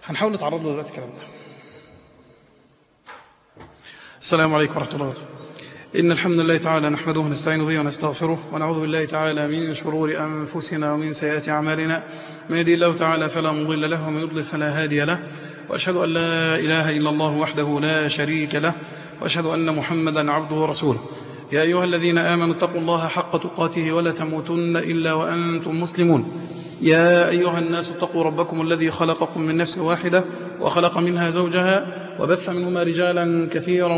هنحاول نتعرض له دلوقتي الكلام ده. السلام عليكم ورحمة الله وبركاته. إن الحمد لله تعالى نحمده ونستعين به ونستغفره ونعوذ بالله تعالى من شرور أنفسنا ومن سيئات أعمالنا. من يهده الله تعالى فلا مضل له ومن يضلل فلا هادي له، وأشهد أن لا إله إلا الله وحده لا شريك له، وأشهد أن محمدا عبده ورسوله. يا أيها الذين آمنوا اتقوا الله حق تقاته ولا تموتن إلا وأنتم مسلمون. يا أيها الناس اتقوا ربكم الذي خلقكم من نفس واحدة وخلق منها زوجها وبث منهما رجالا كثيرا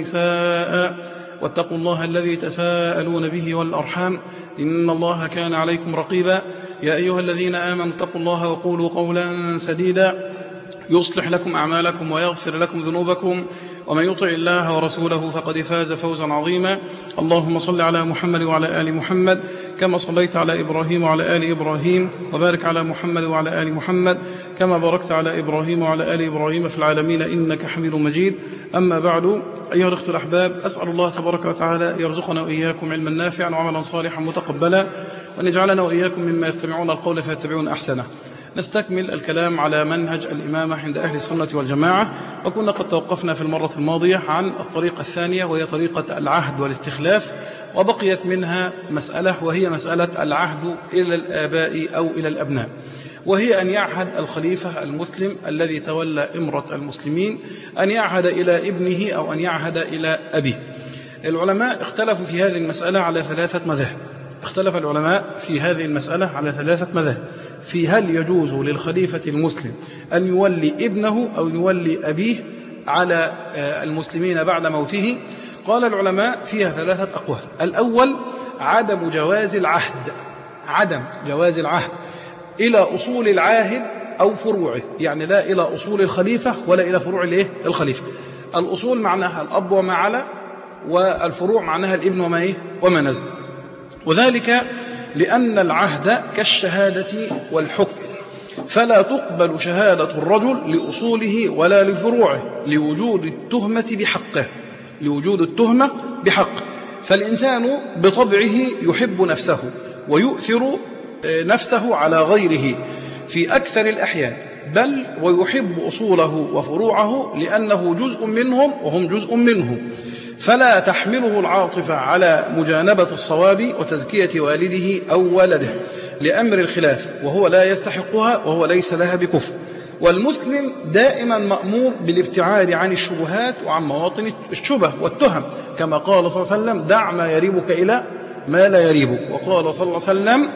ونساء، واتقوا الله الذي تساءلون به والأرحام إن الله كان عليكم رقيبا. يا أيها الذين آمنوا اتقوا الله وقولوا قولا سديدا يصلح لكم أعمالكم ويغفر لكم ذنوبكم، ومن يطع الله ورسوله فقد فاز فوزا عظيما. اللهم صل على محمد وعلى آل محمد كما صليت على إبراهيم وعلى آل إبراهيم، وبارك على محمد وعلى آل محمد كما باركت على إبراهيم وعلى آل إبراهيم في العالمين إنك حميد مجيد. أما بعد، أيها الأخوة الأحباب، أسأل الله تبارك وتعالى يرزقنا وإياكم علما نافعا وعملا صالحا متقبلا، وأن يجعلنا وإياكم مما يستمعون القول فيتبعون أحسنه. نستكمل الكلام على منهج الإمامة عند أهل السنة والجماعة، وكنا قد توقفنا في المرة الماضية عن الطريقة الثانية وهي طريقة العهد والاستخلاف، وبقيت منها مسألة وهي مسألة العهد إلى الآباء أو إلى الأبناء، وهي أن يعهد الخليفة المسلم الذي تولى إمرة المسلمين أن يعهد إلى ابنه أو أن يعهد إلى أبيه. العلماء اختلفوا في هذه المسألة على ثلاثة مذاهب. اختلف العلماء في هذه المسألة على ثلاثة مذاهب في هل يجوز للخليفة المسلم أن يولي ابنه أو يولي أبيه على المسلمين بعد موته. قال العلماء فيها ثلاثة أقوال. الأول عدم جواز العهد، عدم جواز العهد إلى أصول العاهد أو فروعه، يعني لا إلى أصول الخليفة ولا إلى فروع الخليفة. الأصول معناها الأب وما على، والفروع معناها الابن وما نزل. وذلك لأن العهد كالشهادة والحكم، فلا تقبل شهادة الرجل لأصوله ولا لفروعه لوجود التهمة بحقه. فالإنسان بطبعه يحب نفسه ويؤثر نفسه على غيره في أكثر الأحيان، بل ويحب أصوله وفروعه لأنه جزء منهم وهم جزء منه، فلا تحمله العاطفة على مجانبة الصواب وتزكية والده أو ولده لأمر الخلاف وهو لا يستحقها وهو ليس لها بكفر. والمسلم دائما مأمور بالابتعاد عن الشبهات وعن مواطن الشبه والتهم، كما قال صلى الله عليه وسلم: دع ما يريبك إلى ما لا يريبك. وقال صلى الله عليه وسلم: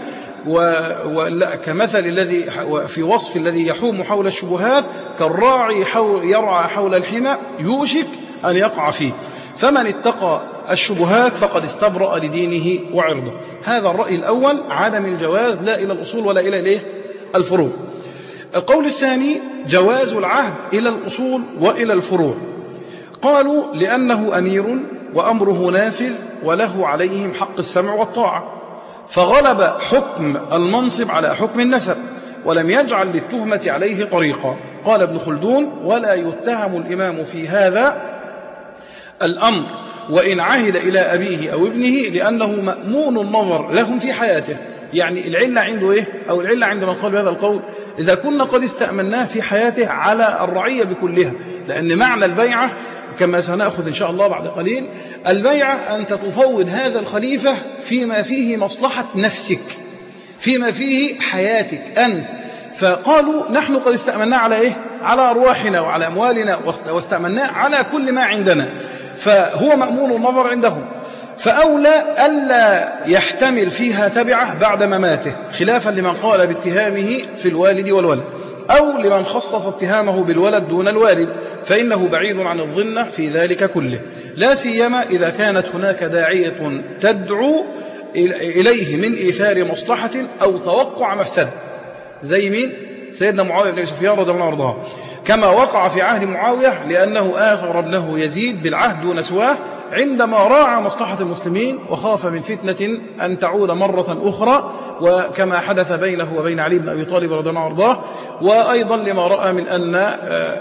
كمثل الذي في وصف الذي يحوم حول الشبهات كالراعي يرعى حول الحمى يوشك أن يقع فيه، فمن اتقى الشبهات فقد استبرأ لدينه وعرضه. هذا الرأي الأول، عدم الجواز لا إلى الأصول ولا إلى الفروع. القول الثاني جواز العهد إلى الأصول وإلى الفروع. قالوا لأنه أمير وأمره نافذ وله عليهم حق السمع والطاعة، فغلب حكم المنصب على حكم النسب ولم يجعل للتهمة عليه طريقا. قال ابن خلدون: ولا يتهم الإمام في هذا الأمر وإن عهد إلى أبيه أو ابنه، لأنه مأمون النظر لهم في حياته. يعني العلة عنده أو العلة عند من قال بهذا القول: إذا كنا قد استأمناه في حياته على الرعية بكلها، لأن معنى البيعة كما سنأخذ إن شاء الله بعد قليل، البيعة أنت تفوض هذا الخليفة فيما فيه مصلحة نفسك، فيما فيه حياتك أنت. فقالوا: نحن قد استأمناه على على أرواحنا وعلى أموالنا، واستأمناه على كل ما عندنا، فهو مأمون النظر عندهم، فأولى ألا يحتمل فيها تبعه بعد مماته، خلافا لمن قال باتهامه في الوالد والولد، أو لمن خصص اتهامه بالولد دون الوالد، فإنه بعيد عن الظنة في ذلك كله، لا سيما إذا كانت هناك داعية تدعو إليه من إيثار مصلحة أو توقع مفسدة، زي مين؟ سيدنا معاوية بن سفيان رضي الله عنه وارضاه، كما وقع في عهد معاوية لأنه آثر ابنه يزيد بالعهد دون سواه عندما راعى مصلحة المسلمين وخاف من فتنة أن تعود مرة أخرى، وكما حدث بينه وبين علي بن أبي طالب رضي الله عنه وارضاه. وأيضا لما رأى من أن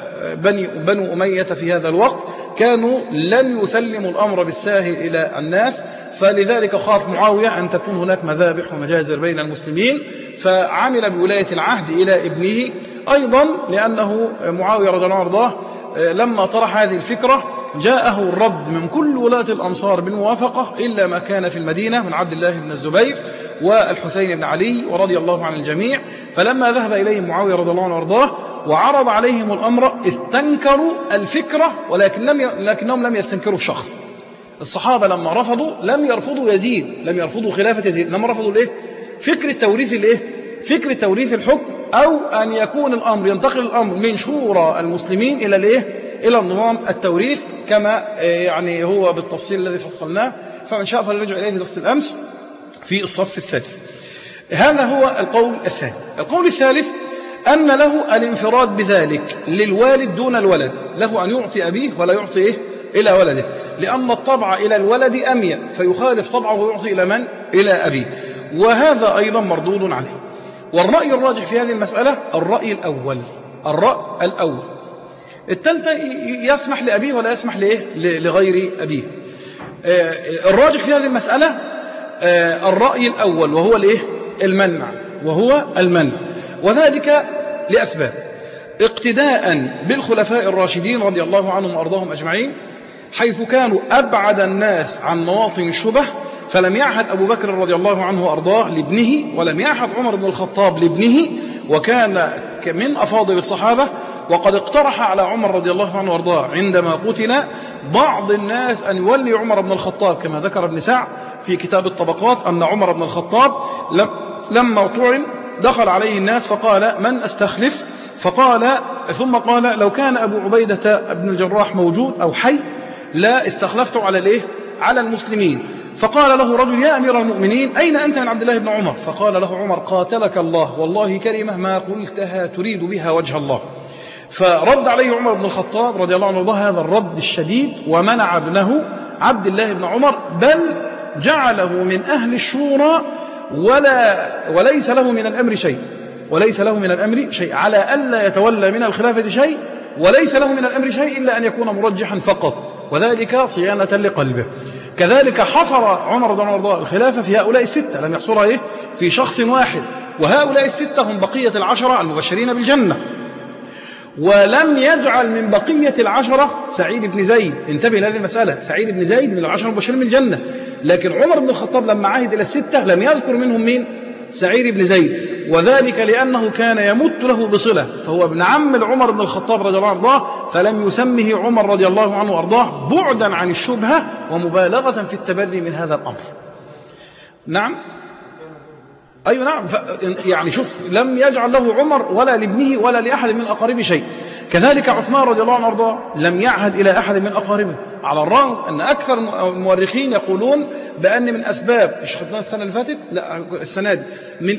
بنو أمية في هذا الوقت كانوا لن يسلموا الأمر بالساهل إلى الناس، فلذلك خاف معاوية أن تكون هناك مذابح ومجازر بين المسلمين، فعمل بولاية العهد إلى ابنه أيضا لأنه معاوية رضي الله عنه وارضاه لما طرح هذه الفكرة جاءه الرد من كل ولاة الأمصار بالموافقة إلا ما كان في المدينة من عبد الله بن الزبير والحسين بن علي ورضي الله عن الجميع. فلما ذهب إليهم معاوية رضي الله عنه وارضاه وعرض عليهم الأمر استنكروا الفكرة، لكنهم لم يستنكروا الشخص. الصحابة لما رفضوا لم يرفضوا يزيد، لم يرفضوا خلافة يزيد، لما رفضوا فكرة توريث الحكم، أو أن يكون الأمر ينتقل الأمر من شورى المسلمين إلى النظام التوريث كما يعني هو بالتفصيل الذي فصلناه. فمن شاء فليرجع إليه درس الأمس في الصف الثالث. هذا هو القول الثاني. القول الثالث أن له الانفراد بذلك للوالد دون الولد، له أن يعطي أبيه ولا يعطي إلى ولده، لأن الطبع إلى الولد أمية فيخالف طبعه ويعطي إلى من؟ إلى أبيه، وهذا أيضا مردود عليه. والرأي الراجح في هذه المسألة الرأي الأول. الثالثة يسمح لأبيه ولا يسمح لغير أبيه. الراجح في هذه المسألة الرأي الأول وهو المنع، وذلك لأسباب: اقتداء بالخلفاء الراشدين رضي الله عنهم وأرضاهم أجمعين، حيث كانوا أبعد الناس عن مواطن الشبه، فلم يعهد أبو بكر رضي الله عنه وأرضاه لابنه، ولم يعهد عمر بن الخطاب لابنه، وكان من أفاضل الصحابة. وقد اقترح على عمر رضي الله عنه وارضاه عندما قتل بعض الناس أن يولي عمر بن الخطاب، كما ذكر ابن سعد في كتاب الطبقات أن عمر بن الخطاب لما طعن دخل عليه الناس فقال: من أستخلف؟ ثم قال: لو كان أبو عبيدة بن الجراح موجود أو حي لا استخلفته على المسلمين. فقال له رجل: يا أمير المؤمنين، أين أنت من عبد الله بن عمر؟ فقال له عمر: قاتلك الله، والله كلمة ما قلتها تريد بها وجه الله. فرد عليه عمر بن الخطاب رضي الله عنه هذا الرد الشديد، ومنع ابنه عبد الله بن عمر، بل جعله من أهل الشورى وليس له من الأمر شيء، على ألا يتولى من الخلافة شيء، وليس له من الأمر شيء إلا أن يكون مرجحا فقط، وذلك صيانة لقلبه. كذلك حصر عمر رضي الله عنه الخلافة في هؤلاء الستة، لم يحصرها في شخص واحد، وهؤلاء الستة هم بقية العشرة المبشرين بالجنة. ولم يجعل من بقية العشرة سعيد بن زيد، انتبه لهذه المسألة، سعيد بن زيد من العشرة المبشرين بالجنة، لكن عمر بن الخطاب لما عهد إلى الستة لم يذكر منهم مين؟ سعيد بن زيد، وذلك لأنه كان يمت له بصلة، فهو ابن عم عمر بن الخطاب رضي الله عنه وارضاه، فلم يسمه عمر رضي الله عنه وارضاه بعدا عن الشبهة ومبالغة في التبري من هذا الأمر. نعم، أيوة نعم، يعني شوف، لم يجعل له عمر ولا لابنه ولا لأحد من أقاربه شيء. كذلك عثمان رضي الله عنه وارضاه لم يعهد إلى أحد من أقاربه، على الرغم أن أكثر المؤرخين يقولون بأن من أسباب، مش خدناها السنة اللي فاتت، لا السنة دي،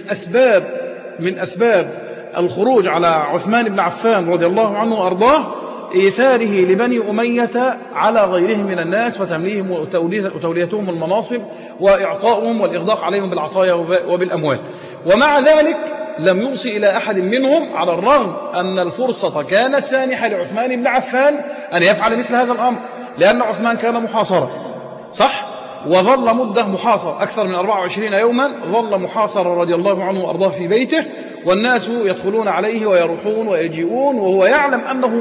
من أسباب الخروج على عثمان بن عفان رضي الله عنه وارضاه إيثاره لبني أمية على غيرهم من الناس، وتمليهم وتوليتهم المناصب وإعطائهم والإغداق عليهم بالعطايا وبالأموال. ومع ذلك لم يوصي إلى أحد منهم، على الرغم أن الفرصة كانت سانحة لعثمان بن عفان أن يفعل مثل هذا الأمر، لأن عثمان كان محاصرا، صح؟ وظل مدة محاصر أكثر من 24 يوما، ظل محاصرا رضي الله عنه وأرضاه في بيته، والناس يدخلون عليه ويروحون ويجيئون، وهو يعلم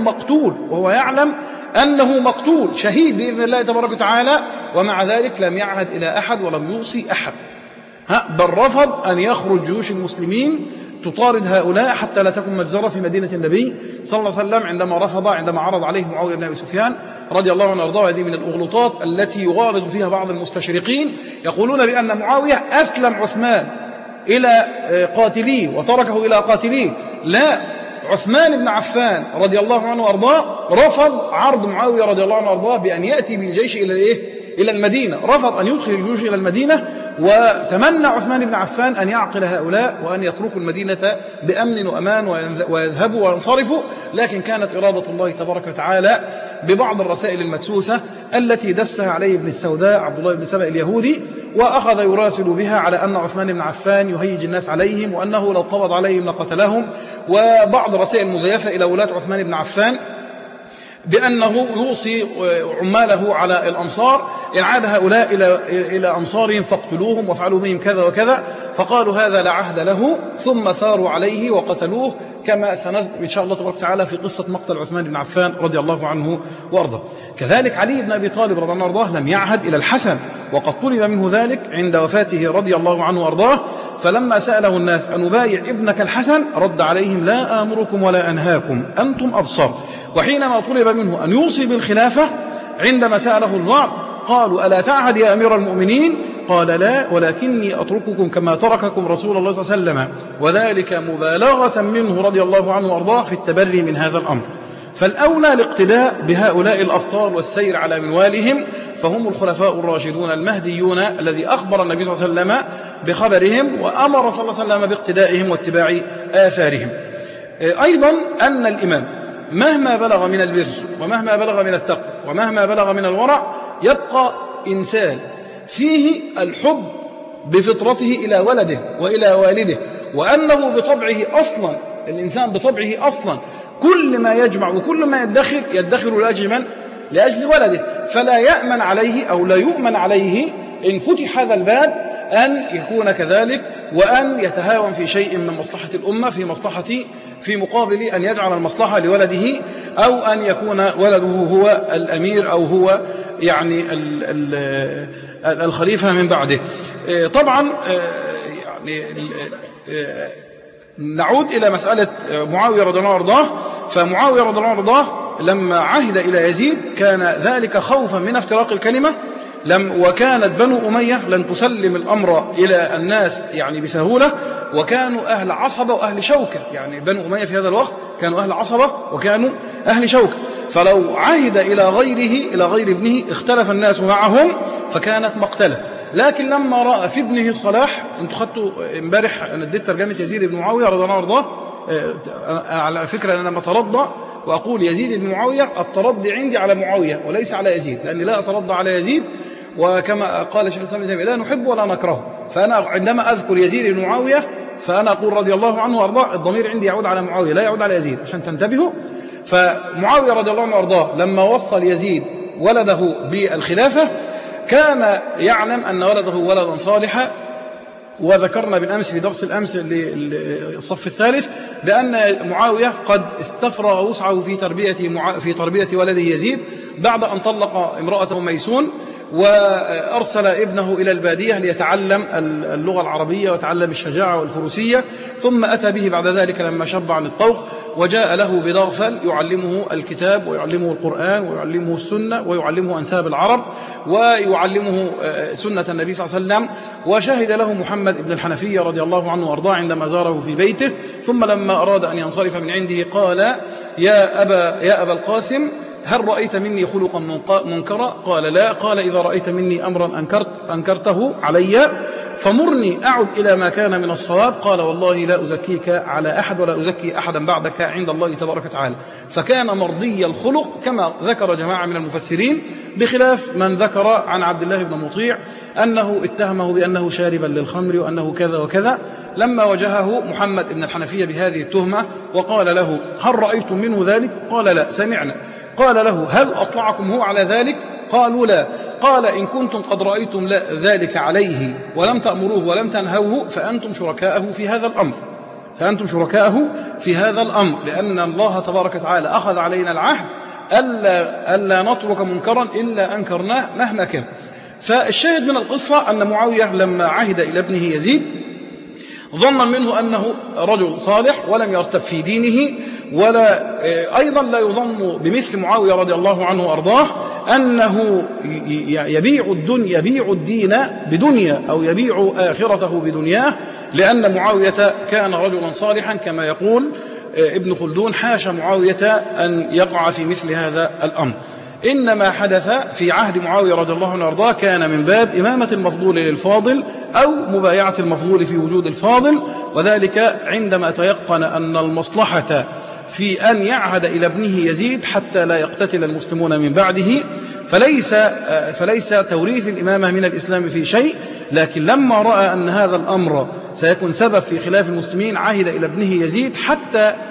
أنه مقتول شهيد بإذن الله تبارك وتعالى، ومع ذلك لم يعهد إلى أحد ولم يوصي أحد، بل رفض أن يخرج جيوش المسلمين تطارد هؤلاء حتى لا تكون مجزرة في مدينة النبي صلى الله عليه وسلم، عندما عرض عليه معاوية بن أبي سفيان رضي الله عنه وارضاه. هذه من الأغلوطات التي يغالط فيها بعض المستشرقين، يقولون بأن معاوية أسلم عثمان إلى قاتليه وتركه إلى قاتليه. لا، عثمان بن عفان رضي الله عنه وارضاه رفض عرض معاوية رضي الله عنه وارضاه بأن يأتي بالجيش إلى المدينة، رفض أن يدخل الجيوش إلى المدينة، وتمنى عثمان بن عفان أن يعقل هؤلاء وأن يتركوا المدينة بأمن وأمان ويذهبوا وينصرفوا، لكن كانت إرادة الله تبارك وتعالى ببعض الرسائل المدسوسة التي دسها عليه ابن السوداء عبد الله بن سبأ اليهودي، وأخذ يراسل بها على أن عثمان بن عفان يهيج الناس عليهم، وأنه لو قبض عليهم لقتلهم، وبعض الرسائل المزيفة إلى ولاة عثمان بن عفان بأنه يوصي عماله على الأمصار: إن عاد هؤلاء إلى أمصارهم فاقتلوهم وافعلوا بهم كذا وكذا. فقالوا: هذا لا عهد له، ثم ثاروا عليه وقتلوه كما سنذكر إن شاء الله تبارك وتعالى في قصة مقتل عثمان بن عفان رضي الله عنه وأرضاه. كذلك علي بن أبي طالب رضي الله عنه وأرضاه لم يعهد إلى الحسن، وقد طلب منه ذلك عند وفاته رضي الله عنه وأرضاه، فلما سأله الناس أن أبايع ابنك الحسن رد عليهم لا آمركم ولا أنهاكم أنتم أبصر. وحينما طلب منه أن يوصي بالخلافة عندما سأله البعض قالوا ألا تعهد يا أمير المؤمنين؟ قال لا، ولكني أترككم كما ترككم رسول الله صلى الله عليه وسلم، وذلك مبالغة منه رضي الله عنه وأرضاه في التبري من هذا الأمر. فالأولى الاقتداء بهؤلاء الأبطال والسير على منوالهم، فهم الخلفاء الراشدون المهديون الذي أخبر النبي صلى الله عليه وسلم بخبرهم، وأمر صلى الله عليه وسلم باقتدائهم واتباع آثارهم. أيضا أن الإمام مهما بلغ من البر ومهما بلغ من التقوى ومهما بلغ من الورع يبقى إنسان فيه الحب بفطرته إلى ولده وإلى والده، وأنه بطبعه أصلا الإنسان بطبعه أصلا كل ما يجمع وكل ما يدخر لأجل من؟ لأجل ولده، فلا يأمن عليه أو لا يؤمن عليه إن فتح هذا الباب أن يكون كذلك، وأن يتهاون في شيء من مصلحة الأمة في مقابل أن يجعل المصلحة لولده، أو أن يكون ولده هو الأمير أو هو يعني الخليفة من بعده. طبعا يعني نعود إلى مسألة معاوية رضي الله عنه وارضاه. فمعاوية رضي الله عنه وارضاه لما عهد إلى يزيد كان ذلك خوفا من افتراق الكلمة، وكانت بنو أمية لن تسلم الأمر إلى الناس يعني بسهولة، وكانوا أهل عصبة وأهل شوكة. يعني بنو أمية في هذا الوقت كانوا أهل عصبة وكانوا أهل شوكة، فلو عهد إلى غير ابنه اختلف الناس معهم فكانت مقتلة. لكن لما رأى في ابنه الصلاح، انتوا خدتوا امبارح انا اديت ترجمة يزيد بن معاوية رضي الله عنه وارضاه. على فكرة أنا لما أترضى وأقول يزيد بن معاوية الترضي عندي على معاوية وليس على يزيد، لأني لا أترضى على يزيد، وكما قال شيخ الإسلام ابن تيمية لا نحب ولا نكره. فأنا عندما أذكر يزيد بن معاوية فأنا أقول رضي الله عنه وارضاه، الضمير عندي يعود على معاوية لا يعود على يزيد، عشان تنتبهوا. فمعاوية رضي الله عنه وارضاه لما وصل يزيد ولده بالخلافة كان يعلم أن ولده ولدا صالحا، وذكرنا بالأمس في درس الأمس للصف الثالث بأن معاوية قد استفرغ وسعه في تربية ولده يزيد بعد أن طلق امرأته ميسون، وأرسل ابنه إلى البادية ليتعلم اللغة العربية وتعلم الشجاعة والفروسية، ثم أتى به بعد ذلك لما شب عن الطوق وجاء له بضغفل يعلمه الكتاب ويعلمه القرآن ويعلمه السنة ويعلمه أنساب العرب ويعلمه سنة النبي صلى الله عليه وسلم. وشهد له محمد بن الحنفية رضي الله عنه وارضاه عندما زاره في بيته، ثم لما أراد أن ينصرف من عنده قال يا أبا القاسم هل رأيت مني خلقا منكرا؟ قال لا. قال إذا رأيت مني أمرا أنكرته علي فمرني أعد إلى ما كان من الصواب. قال والله لا أزكيك على أحد ولا أزكي أحدا بعدك عند الله تبارك وتعالى. فكان مرضي الخلق كما ذكر جماعة من المفسرين، بخلاف من ذكر عن عبد الله بن مطيع أنه اتهمه بأنه شاربا للخمر وأنه كذا وكذا. لما وجهه محمد بن الحنفية بهذه التهمة وقال له هل رأيتم منه ذلك؟ قال لا سمعنا. قال له هل أطلعكم هو على ذلك؟ قالوا لا. قال إن كنتم قد رأيتم ذلك عليه ولم تأمروه ولم تنهوه فأنتم شركاءه في هذا الأمر، لأن الله تبارك وتعالى أخذ علينا العهد ألا نترك منكرا إلا أنكرناه مهما كان. فالشاهد من القصة أن معاوية لما عهد إلى ابنه يزيد ظن منه أنه رجل صالح ولم يرتب في دينه، ولا أيضا لا يظن بمثل معاوية رضي الله عنه وأرضاه أنه يبيع الدين بدنيا أو يبيع آخرته بدنياه، لأن معاوية كان رجلا صالحا كما يقول ابن خلدون حاش معاوية أن يقع في مثل هذا الأمر. إنما حدث في عهد معاوية رضي الله عنه وارضاه كان من باب إمامة المفضول للفاضل أو مبايعة المفضول في وجود الفاضل، وذلك عندما تيقن أن المصلحة في أن يعهد إلى ابنه يزيد حتى لا يقتتل المسلمون من بعده، فليس توريث الإمامة من الإسلام في شيء. لكن لما رأى أن هذا الأمر سيكون سبب في خلاف المسلمين عهد إلى ابنه يزيد حتى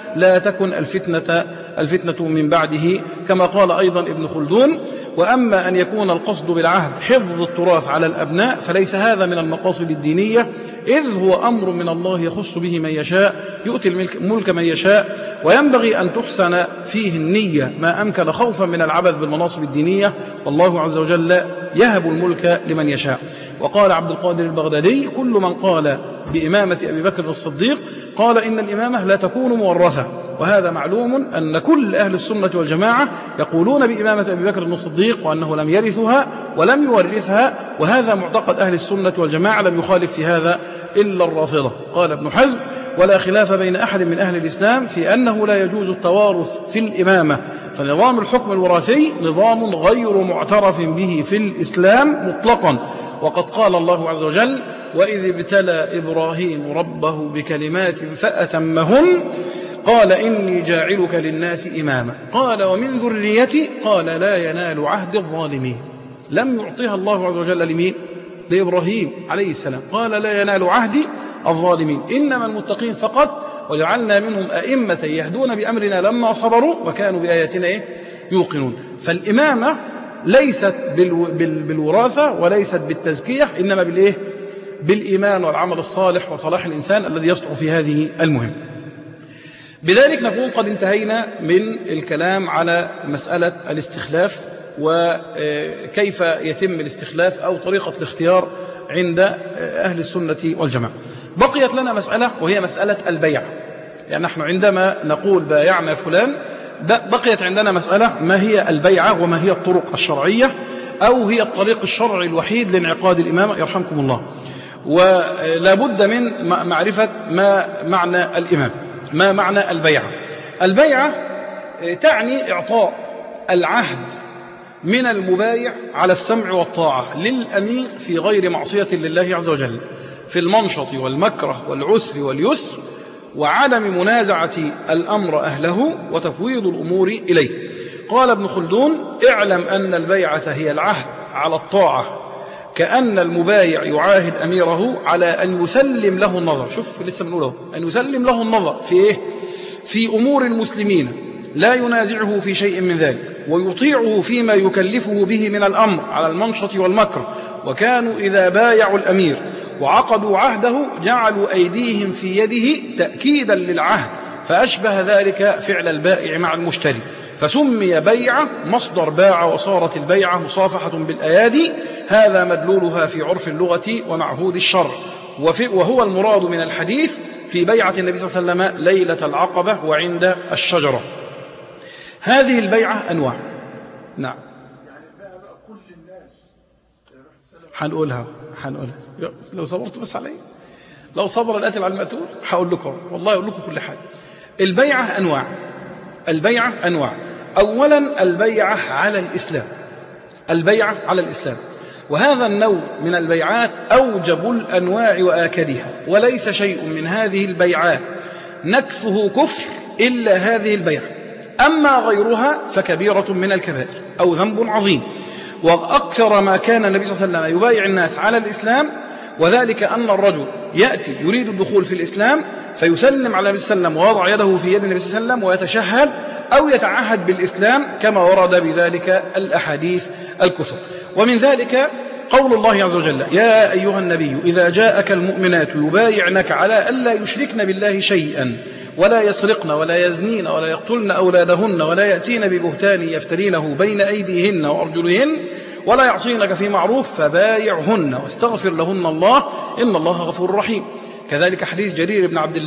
لا تكن الفتنة من بعده، كما قال أيضا ابن خلدون: وأما أن يكون القصد بالعهد حفظ التراث على الأبناء فليس هذا من المقاصد الدينية، إذ هو أمر من الله يخص به من يشاء، يؤتي الملك من يشاء، وينبغي أن تحسن فيه النية ما أمكن خوفا من العبث بالمناصب الدينية، والله عز وجل يهب الملك لمن يشاء. وقال عبد القادر البغدادي: كل من قال بإمامة أبي بكر الصديق قال إن الإمامة لا تكون مورثة. وهذا معلوم أن كل أهل السنة والجماعة يقولون بإمامة أبي بكر الصديق وأنه لم يرثها ولم يورثها، وهذا معتقد أهل السنة والجماعة، لم يخالف في هذا إلا الرافضة. قال ابن حزم: ولا خلاف بين أحد من أهل الإسلام في أنه لا يجوز التوارث في الإمامة، فنظام الحكم الوراثي نظام غير معترف به في الإسلام مطلقا. وقد قال الله عز وجل: وإذ ابتلى إبراهيم ربه بكلمات فأتمهن قال إني جاعلك للناس إماما قال ومن ذريتي قال لا ينال عهد الظالمين. لم يعطيها الله عز وجل لمين؟ لإبراهيم عليه السلام، قال لا ينال عهد الظالمين، إنما المتقين فقط، وجعلنا منهم أئمة يهدون بأمرنا لما صبروا وكانوا بآياتنا يوقنون. فالإمامة ليست بالوراثة وليست بالتزكية، إنما بالإيمان والعمل الصالح وصلاح الإنسان الذي يصلح في هذه المهمة. بذلك نكون قد انتهينا من الكلام على مسألة الاستخلاف وكيف يتم الاستخلاف أو طريقة الاختيار عند أهل السنة والجماعة. بقيت لنا مسألة وهي مسألة البيع. يعني نحن عندما نقول بايعنا فلان بقيت عندنا مسألة: ما هي البيعة وما هي الطرق الشرعية أو هي الطريق الشرعي الوحيد لانعقاد الإمامة يرحمكم الله. ولا بد من معرفة ما معنى الإمام، ما معنى البيعة. البيعة تعني إعطاء العهد من المبايع على السمع والطاعة للأمير في غير معصية لله عز وجل، في المنشط والمكره والعسر واليسر، وعدم منازعة الأمر أهله وتفويض الأمور إليه. قال ابن خلدون: اعلم أن البيعة هي العهد على الطاعة، كأن المبايع يعاهد أميره على أن يسلم له النظر. شوف لسه بنقوله، أن يسلم له النظر في إيه؟ في أمور المسلمين، لا ينازعه في شيء من ذلك، ويطيعه فيما يكلفه به من الأمر على المنشط والمكر. وكانوا إذا بايعوا الأمير وعقدوا عهده جعلوا أيديهم في يده تأكيدا للعهد، فأشبه ذلك فعل البائع مع المشتري، فسمي بيعة مصدر باع، وصارت البيعة مصافحة بالأيادي. هذا مدلولها في عرف اللغة ومعهود الشرع، وهو المراد من الحديث في بيعة النبي صلى الله عليه وسلم ليلة العقبة وعند الشجرة. هذه البيعة أنواع. نعم، كل الناس هنقولها لو صبرت بس علي، لو صبر القاتل على المقتول هقول لكم، والله أقول لكم كل حاجة. البيعة أنواع. البيعة أنواع. أولا البيعة على الإسلام، البيعة على الإسلام، وهذا النوع من البيعات أوجب الأنواع وآكدها، وليس شيء من هذه البيعات نكفه كفر إلا هذه البيعة، أما غيرها فكبيرة من الكبائر أو ذنب عظيم. وأكثر ما كان النبي صلى الله عليه وسلم يبايع الناس على الإسلام، وذلك أن الرجل يأتي يريد الدخول في الإسلام فيسلم على النبي صلى الله عليه وسلم ويضع يده في يد النبي صلى الله عليه وسلم ويتشهد أو يتعهد بالإسلام، كما ورد بذلك الأحاديث الكثر. ومن ذلك قول الله عز وجل: يا أيها النبي إذا جاءك المؤمنات يبايعنك على ألا يشركن بالله شيئا ولا يسرقن ولا يزنين ولا يقتلن أولادهن ولا يأتين ببهتان يفترينه بين أيديهن وأرجلهن ولا يعصينك في معروف فبايعهن واستغفر لهن الله إن الله غفور رحيم. كذلك حديث جرير بن عبد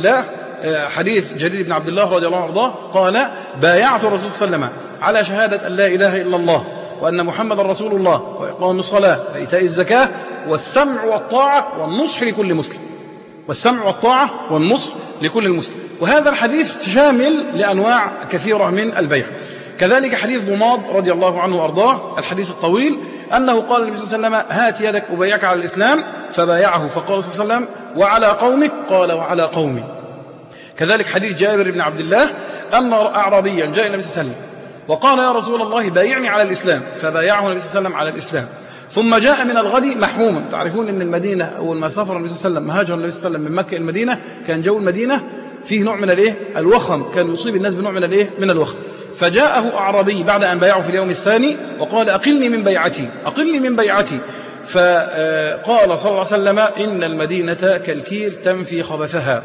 الله رضي الله عنه وارضاه قال: بايعت الرسول صلى الله عليه وسلم على شهادة أن لا إله إلا الله وأن محمد رسول الله وإقام الصلاة وإيتاء الزكاة والسمع والطاعة والنصح لكل مسلم، والسمع والطاعة والنصح لكل مسلم. وهذا الحديث شامل لأنواع كثيرة من البيع. كذلك حديث ضماد رضي الله عنه وأرضاه الحديث الطويل أنه قال النبي صلى الله عليه وسلم: هات يدك أبايعك على الإسلام، فبايعه فقال صلى الله عليه وسلم: وعلى قومك؟ قال: وعلى قومي. كذلك حديث جابر بن عبد الله أن أعرابيا جاء النبي صلى الله عليه وسلم وقال: يا رسول الله بايعني على الإسلام، فبايعه النبي صلى الله عليه وسلم على الإسلام. ثم جاء من الغد محموما. تعرفون أن المدينة أول ما سافر النبي صلى الله عليه وسلم، هاجر النبي صلى الله عليه وسلم من مكة إلى المدينة، كان جو المدينة فيه نوع من الايه الوخم، كان يصيب الناس بنوع من الايه من الوخم. فجاءه أعرابي بعد أن بايعه في اليوم الثاني وقال أقلني من بيعتي، أقلني من بيعتي. فقال صلى الله عليه وسلم إن المدينة كالكيل تنفي خبثها.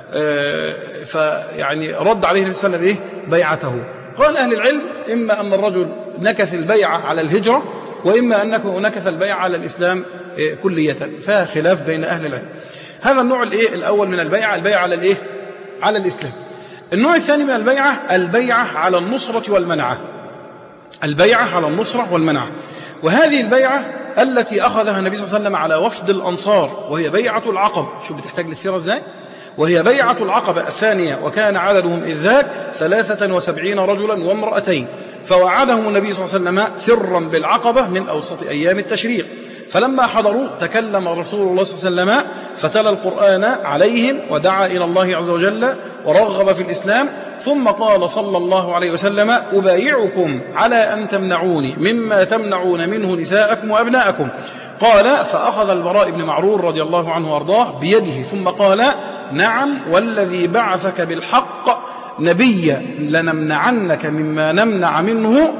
فيعني رد عليه النبي صلى الله عليه وسلم بيعته. قال أهل العلم إما أن الرجل نكث البيعة على الهجرة، وإما أنه نكث البيعة على الإسلام كلية، فيها خلاف بين أهل العلم. هذا النوع الأول من البيعة، البيعة على على الإسلام. النوع الثاني من البيعة على النصرة والمنعة، البيعة على النصرة والمنعة. وهذه البيعة التي أخذها النبي صلى الله عليه وسلم على وفد الأنصار، وهي بيعة العقبة. شو بتحتاج للسيرة ازاي؟ وهي بيعة العقبة الثانية، وكان عددهم إذ ذاك 73 رجلا وامرأتين. فوعدهم النبي صلى الله عليه وسلم سرا بالعقبة من أوسط أيام التشريق. فلما حضروا تكلم رسول الله صلى الله عليه وسلم فتلا القرآن عليهم ودعا إلى الله عز وجل ورغب في الإسلام، ثم قال صلى الله عليه وسلم أبايعكم على أن تمنعوني مما تمنعون منه نساءكم وأبناءكم. قال فأخذ البراء بن معرور رضي الله عنه وارضاه بيده ثم قال نعم والذي بعثك بالحق نبيا لنمنعنك مما نمنع منه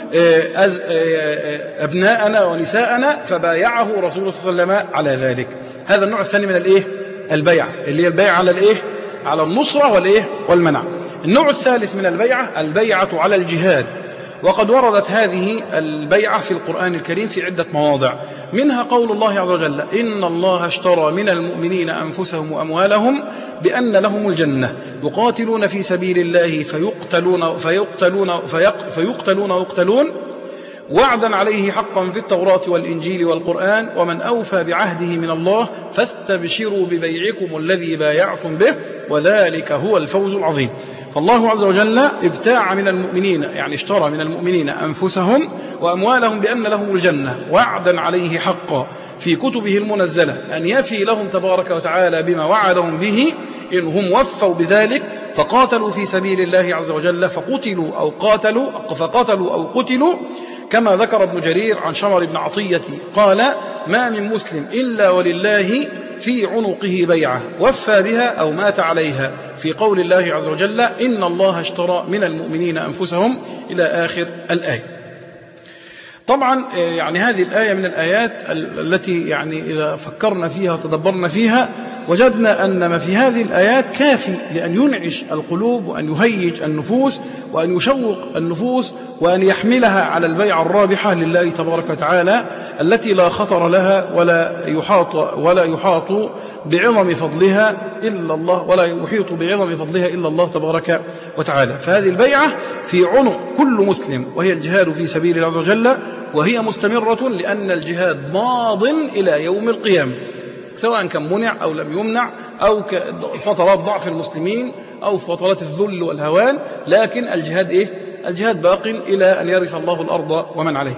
أبناءنا ونساءنا. فبايعه رسول الله صلى الله عليه وسلم على ذلك. هذا النوع الثاني من البيعة، اللي هي البيعة على على النصرة والمنع. النوع الثالث من البيعة على الجهاد. وقد وردت هذه البيعة في القرآن الكريم في عدة مواضع، منها قول الله عز وجل إن الله اشترى من المؤمنين أنفسهم وأموالهم بأن لهم الجنة يقاتلون في سبيل الله فيقتلون ويقتلون وعدا عليه حقا في التوراة والإنجيل والقرآن ومن أوفى بعهده من الله فاستبشروا ببيعكم الذي بايعتم به وذلك هو الفوز العظيم. فالله عز وجل ابتاع من المؤمنين، يعني اشترى من المؤمنين أنفسهم وأموالهم بأن لهم الجنة وعدا عليه حقا في كتبه المنزلة أن يفي لهم تبارك وتعالى بما وعدهم به إن هم وفوا بذلك فقاتلوا في سبيل الله عز وجل فقتلوا أو قتلوا، كما ذكر ابن جرير عن شمر بن عطية قال ما من مسلم إلا ولله في عنقه بيعة وفى بها أو مات عليها، في قول الله عز وجل إن الله اشترى من المؤمنين أنفسهم إلى آخر الآية. طبعا يعني هذه الآية من الآيات التي يعني إذا فكرنا فيها وتدبرنا فيها وجدنا أن ما في هذه الآيات كافي لأن ينعش القلوب وأن يهيج النفوس وأن يشوق النفوس وأن يحملها على البيعة الرابحة لله تبارك وتعالى التي لا خطر لها ولا يحاط بعظم فضلها إلا الله، ولا يحيط بعظم فضلها إلا الله تبارك وتعالى. فهذه البيعة في عنق كل مسلم، وهي الجهاد في سبيل الله عز وجل، وهي مستمرة لأن الجهاد ماض إلى يوم القيامة، سواء كان منع أو لم يمنع أو فترات ضعف المسلمين أو فترات الذل والهوان، لكن الجهاد باق إلى أن يرث الله الأرض ومن عليه.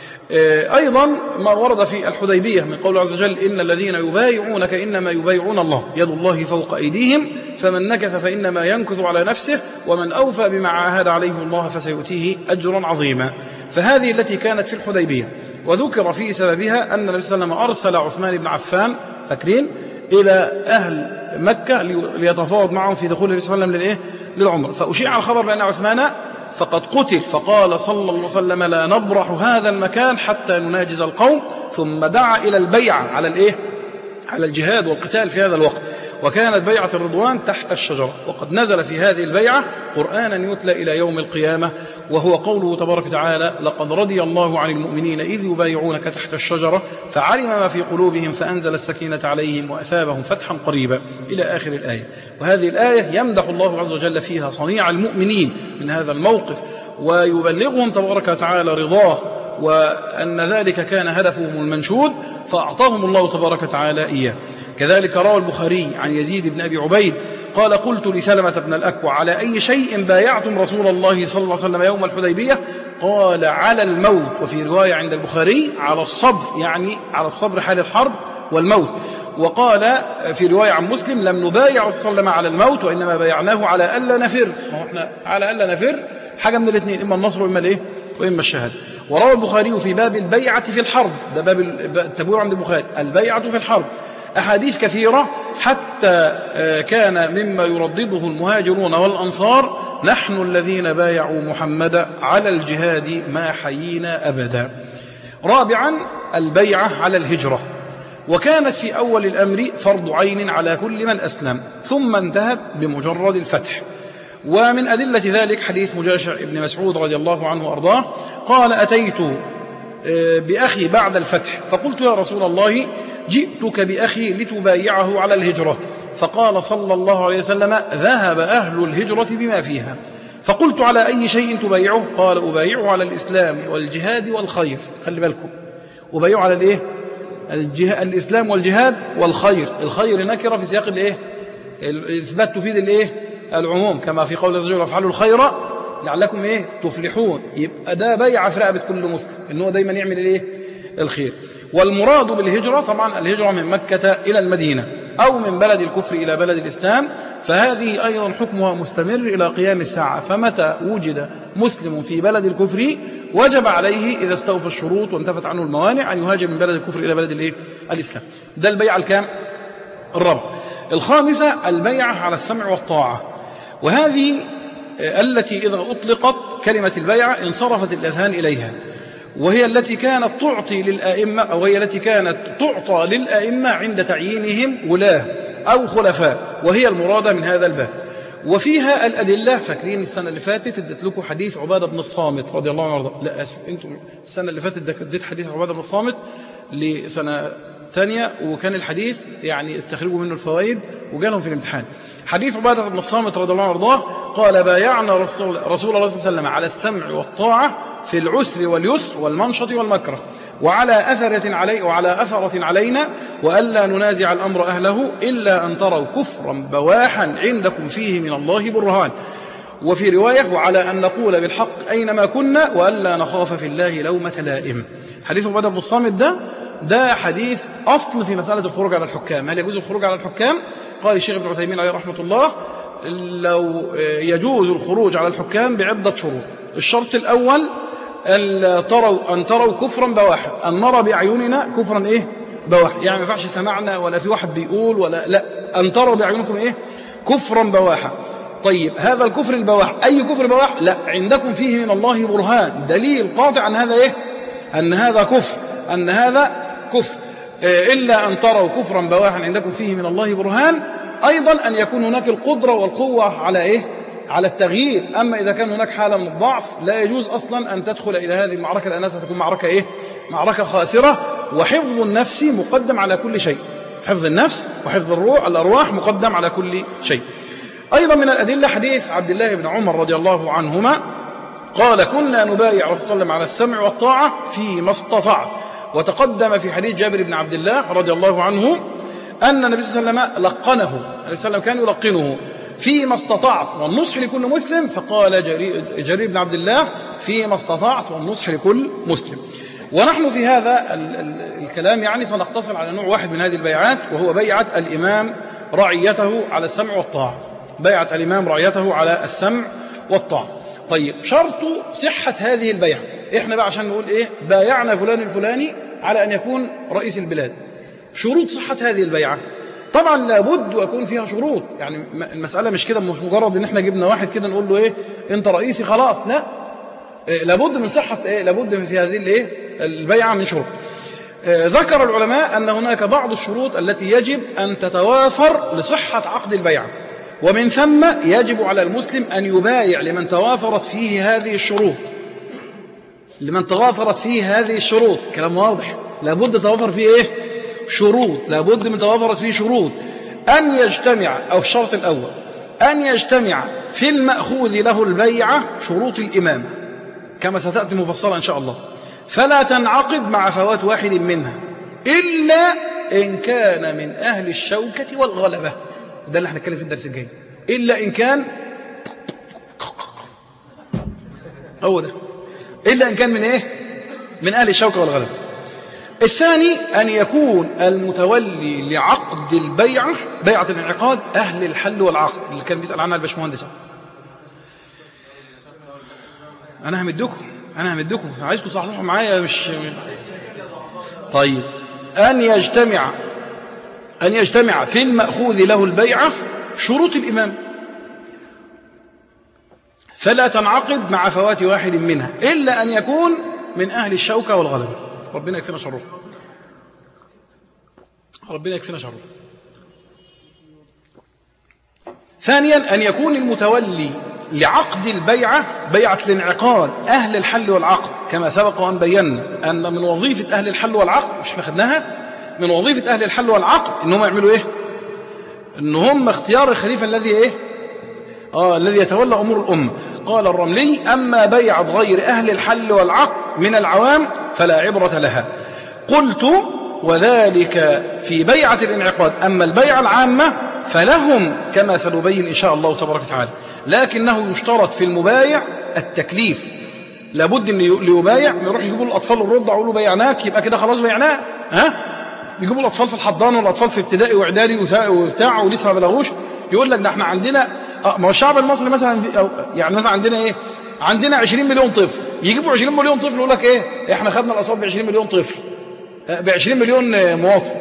أيضا ما ورد في الحديبية من قول عز وجل إن الذين يبايعونك إنما يبايعون الله يد الله فوق أيديهم فمن نكث فإنما ينكث على نفسه ومن أوفى بما عاهد عليه الله فسيؤتيه أجرا عظيما. فهذه التي كانت في الحديبية، وذكر في سببها أن النبي صلى الله عليه وسلم أرسل عثمان بن عفان فاكرين إلى أهل مكة ليتفاوض معهم في دخول النبي صلى الله عليه وسلم للعمر، فأشيع الخبر بأن عثمان فقد قتل، فقال صلى الله عليه وسلم لا نبرح هذا المكان حتى نناجز القوم، ثم دعا إلى البيعة على الجهاد والقتال في هذا الوقت، وكانت بيعة الرضوان تحت الشجرة. وقد نزل في هذه البيعة قرآنا يتلى إلى يوم القيامة، وهو قوله تبارك وتعالى لقد رضي الله عن المؤمنين إذ يبايعونك تحت الشجرة فعلم ما في قلوبهم فأنزل السكينة عليهم وأثابهم فتحا قريبا إلى آخر الآية. وهذه الآية يمدح الله عز وجل فيها صنيع المؤمنين من هذا الموقف ويبلغهم تبارك وتعالى رضاه وأن ذلك كان هدفهم المنشود فأعطاهم الله تبارك وتعالى إياه. كذلك روى البخاري عن يزيد بن أبي عبيد قال قلت لسلمة بن الأكوع على أي شيء بايعتم رسول الله صلى الله عليه وسلم يوم الحديبية؟ قال على الموت، وفي رواية عند البخاري على الصبر، يعني على الصبر حال الحرب والموت. وقال في رواية عن مسلم لم نبايع صلى الله عليه وسلم على الموت وإنما بايعناه على ألا نفر. ما هو احنا على ألا نفر حاجة من الاثنين، إما النصر وإما الشهادة. وروى البخاري في باب البيعة في الحرب، ده باب التبويع عند البخاري، البيعة في الحرب، أحاديث كثيرة حتى كان مما يردده المهاجرون والأنصار: نحن الذين بايعوا محمدا على الجهاد ما حيينا أبدا. رابعا البيعة على الهجرة، وكانت في أول الأمر فرض عين على كل من أسلم، ثم انتهت بمجرد الفتح. ومن أدلة ذلك حديث مجاشع ابن مسعود رضي الله عنه وأرضاه قال: أتيت بأخي بعد الفتح فقلت: يا رسول الله، جئتك بأخي لتبايعه على الهجرة. فقال صلى الله عليه وسلم: ذهب أهل الهجرة بما فيها. فقلت: على أي شيء تبايعه؟ قال: أبايعه على الإسلام والجهاد والخير. خلي بالكم، أبايعه على الإيه؟ الإسلام والجهاد والخير. الخير نكرة في سياق الإيه؟ الإثبات تفيد الإيه؟ العموم، كما في قول الرجل: افعلوا الخير لعلكم إيه؟ تفلحون. يبقى ده بيع في رقبة كل مسلم إن هو دايما يعمل الإيه؟ الخير. والمراد بالهجرة طبعا الهجرة من مكة إلى المدينة، أو من بلد الكفر إلى بلد الإسلام، فهذه أيضا حكمها مستمر إلى قيام الساعة. فمتى وجد مسلم في بلد الكفر وجب عليه إذا استوفى الشروط وانتفت عنه الموانع أن يهاجر من بلد الكفر إلى بلد الإيه؟ الإسلام. ده البيعة الكام؟ الرابع. الخامسة البيعة على السمع والطاعة، وهذه التي إذا أطلقت كلمة البيعة انصرفت الأذهان إليها، وهي التي كانت تعطي للآئمة، أو هي التي كانت تعطى للآئمة عند تعيينهم ولاة أو خلفاء، وهي المرادة من هذا الباب. وفيها الأدلة. فاكرين السنة اللي فاتت اديت لكم حديث عبادة بن الصامت رضي الله عنه وارضاه. لا أسف، أنتم السنة اللي فاتت اديت حديث عبادة بن الصامت لسنة تانية، وكان الحديث يعني استخرجوا منه الفوائد وجالهم في الامتحان. حديث عبادة بن الصامت رضي الله عنه وارضاه قال: بايعنا رسول الله صلى الله عليه وسلم على السمع والطاعة في العسر واليسر والمنشط والمكره، وعلى أثرة علينا، وألا ننازع الأمر أهله إلا أن تروا كفرا بواحا عندكم فيه من الله برهان. وفي رواية: وعلى أن نقول بالحق أينما كنا، وألا نخاف في الله لومة لائم. حديث عبادة بن الصامت ده حديث أصل في مسألة الخروج على الحكام. هل يجوز الخروج على الحكام؟ قال الشيخ ابن عثيمين عليه رحمة الله: لو يجوز الخروج على الحكام بعدة شروط. الشرط الأول أن تروا كفرا بواحا، أن نرى بأعيننا كفرا إيه؟ بواحا، يعني ما ينفعش سمعنا ولا في واحد بيقول ولا لا، أن تروا بأعينكم إيه؟ كفرا بواحا. طيب هذا الكفر البواح أي كفر بواح؟ لا، عندكم فيه من الله برهان، دليل قاطع أن هذا إيه؟ أن هذا كفر، أن هذا كفر. إلا أن تروا كفرا بواحا عندكم فيه من الله برهان. أيضا أن يكون هناك القدرة والقوة على إيه؟ على التغيير. أما إذا كان هناك حالة من الضعف لا يجوز أصلا أن تدخل إلى هذه المعركة، لأنها ستكون معركة إيه؟ معركة خاسرة. وحفظ النفس مقدم على كل شيء، حفظ النفس وحفظ الأرواح مقدم على كل شيء. أيضا من الأدلة حديث عبد الله بن عمر رضي الله عنهما قال: كنا نبايع رسول الله على السمع والطاعة فيما استطعت. وتقدم في حديث جابر بن عبد الله رضي الله عنه أن النبي صلى الله عليه وسلم لقنه، النبي صلى الله عليه وسلم كان يلقنه فيما استطعت والنصح لكل مسلم. فقال جرير بن عبد الله: فيما استطعت والنصح لكل مسلم. ونحن في هذا الكلام يعني سنقتصر على نوع واحد من هذه البيعات، وهو بيعة الإمام رعيته على السمع والطاعة. بيعة الإمام رعيته على السمع والطاعة. طيب شرط صحة هذه البيعة، إحنا بقى عشان نقول إيه؟ بايعنا فلان الفلاني على أن يكون رئيس البلاد. شروط صحة هذه البيعة طبعا لابد ويكون فيها شروط. يعني المسألة مش كده، مش مجرد ان احنا جبنا واحد كده نقول له ايه انت رئيسي خلاص، لا، لابد من صحة ايه، لابد في هذه الايه البيعة من شروط. ذكر العلماء ان هناك بعض الشروط التي يجب ان تتوافر لصحة عقد البيعة، ومن ثم يجب على المسلم ان يبايع لمن توافرت فيه هذه الشروط. لمن توافرت فيه هذه الشروط، كلام واضح، لابد توافر فيه ايه شروط، لابد من توافرت فيه شروط. أن يجتمع، أو الشرط الأول أن يجتمع في المأخوذ له البيعة شروط الإمامة كما ستأتي مفصلة إن شاء الله، فلا تنعقد مع فوات واحد منها إلا إن كان من أهل الشوكة والغلبة. ده اللي احنا نتكلم في الدرس الجاي. إلا إن كان هو ده، إلا إن كان من إيه؟ من أهل الشوكة والغلبة. الثاني أن يكون المتولي لعقد البيعة، بيعة الانعقاد، أهل الحل والعقد اللي كان بيسأل عنها الباشمهندس. أنا همدكم عايزكم تصحصحوا معايا مش طيب. أن يجتمع أن يجتمع في المأخوذ له البيعة شروط الإمام، فلا تنعقد مع فوات واحد منها إلا أن يكون من أهل الشوكة والغلبة. ربنا يكفينا شره، ربنا يكفينا شره. ثانيا أن يكون المتولي لعقد البيعة بيعة الانعقاد أهل الحل والعقد، كما سبق وأن بينا أن من وظيفة أهل الحل والعقد، مش احنا خدناها، من وظيفة أهل الحل والعقد إنهم يعملوا إيه؟ إن هم اختيار الخليفة الذي إيه؟ الذي يتولى أمور الأمة. قال الرملي: أما بيعة غير أهل الحل والعقد من العوام فلا عبرة لها. قلت: وذلك في بيعة الانعقاد. أما البيعة العامة فلهم كما سنبين إن شاء الله تبارك وتعالى، لكنه يشترط في المبايع التكليف، لابد أن يبايع، ما يروح يجيبوا الأطفال الرضع ويقولوا بيعناك يبقى كده خلاص بيعناه، يجيبوا الأطفال في الحضانة والأطفال في ابتدائي وإعدادي وبتاع ولسه ما بلغوش، يقول لك ده احنا عندنا ما هو الشعب المصري مثلا يعني مثلا عندنا ايه؟ عندنا 20 مليون طفل، يجيبوا 20 مليون طفل يقول لك ايه؟ احنا خدنا الأصوات ب 20 مليون طفل، ب 20 مليون مواطن،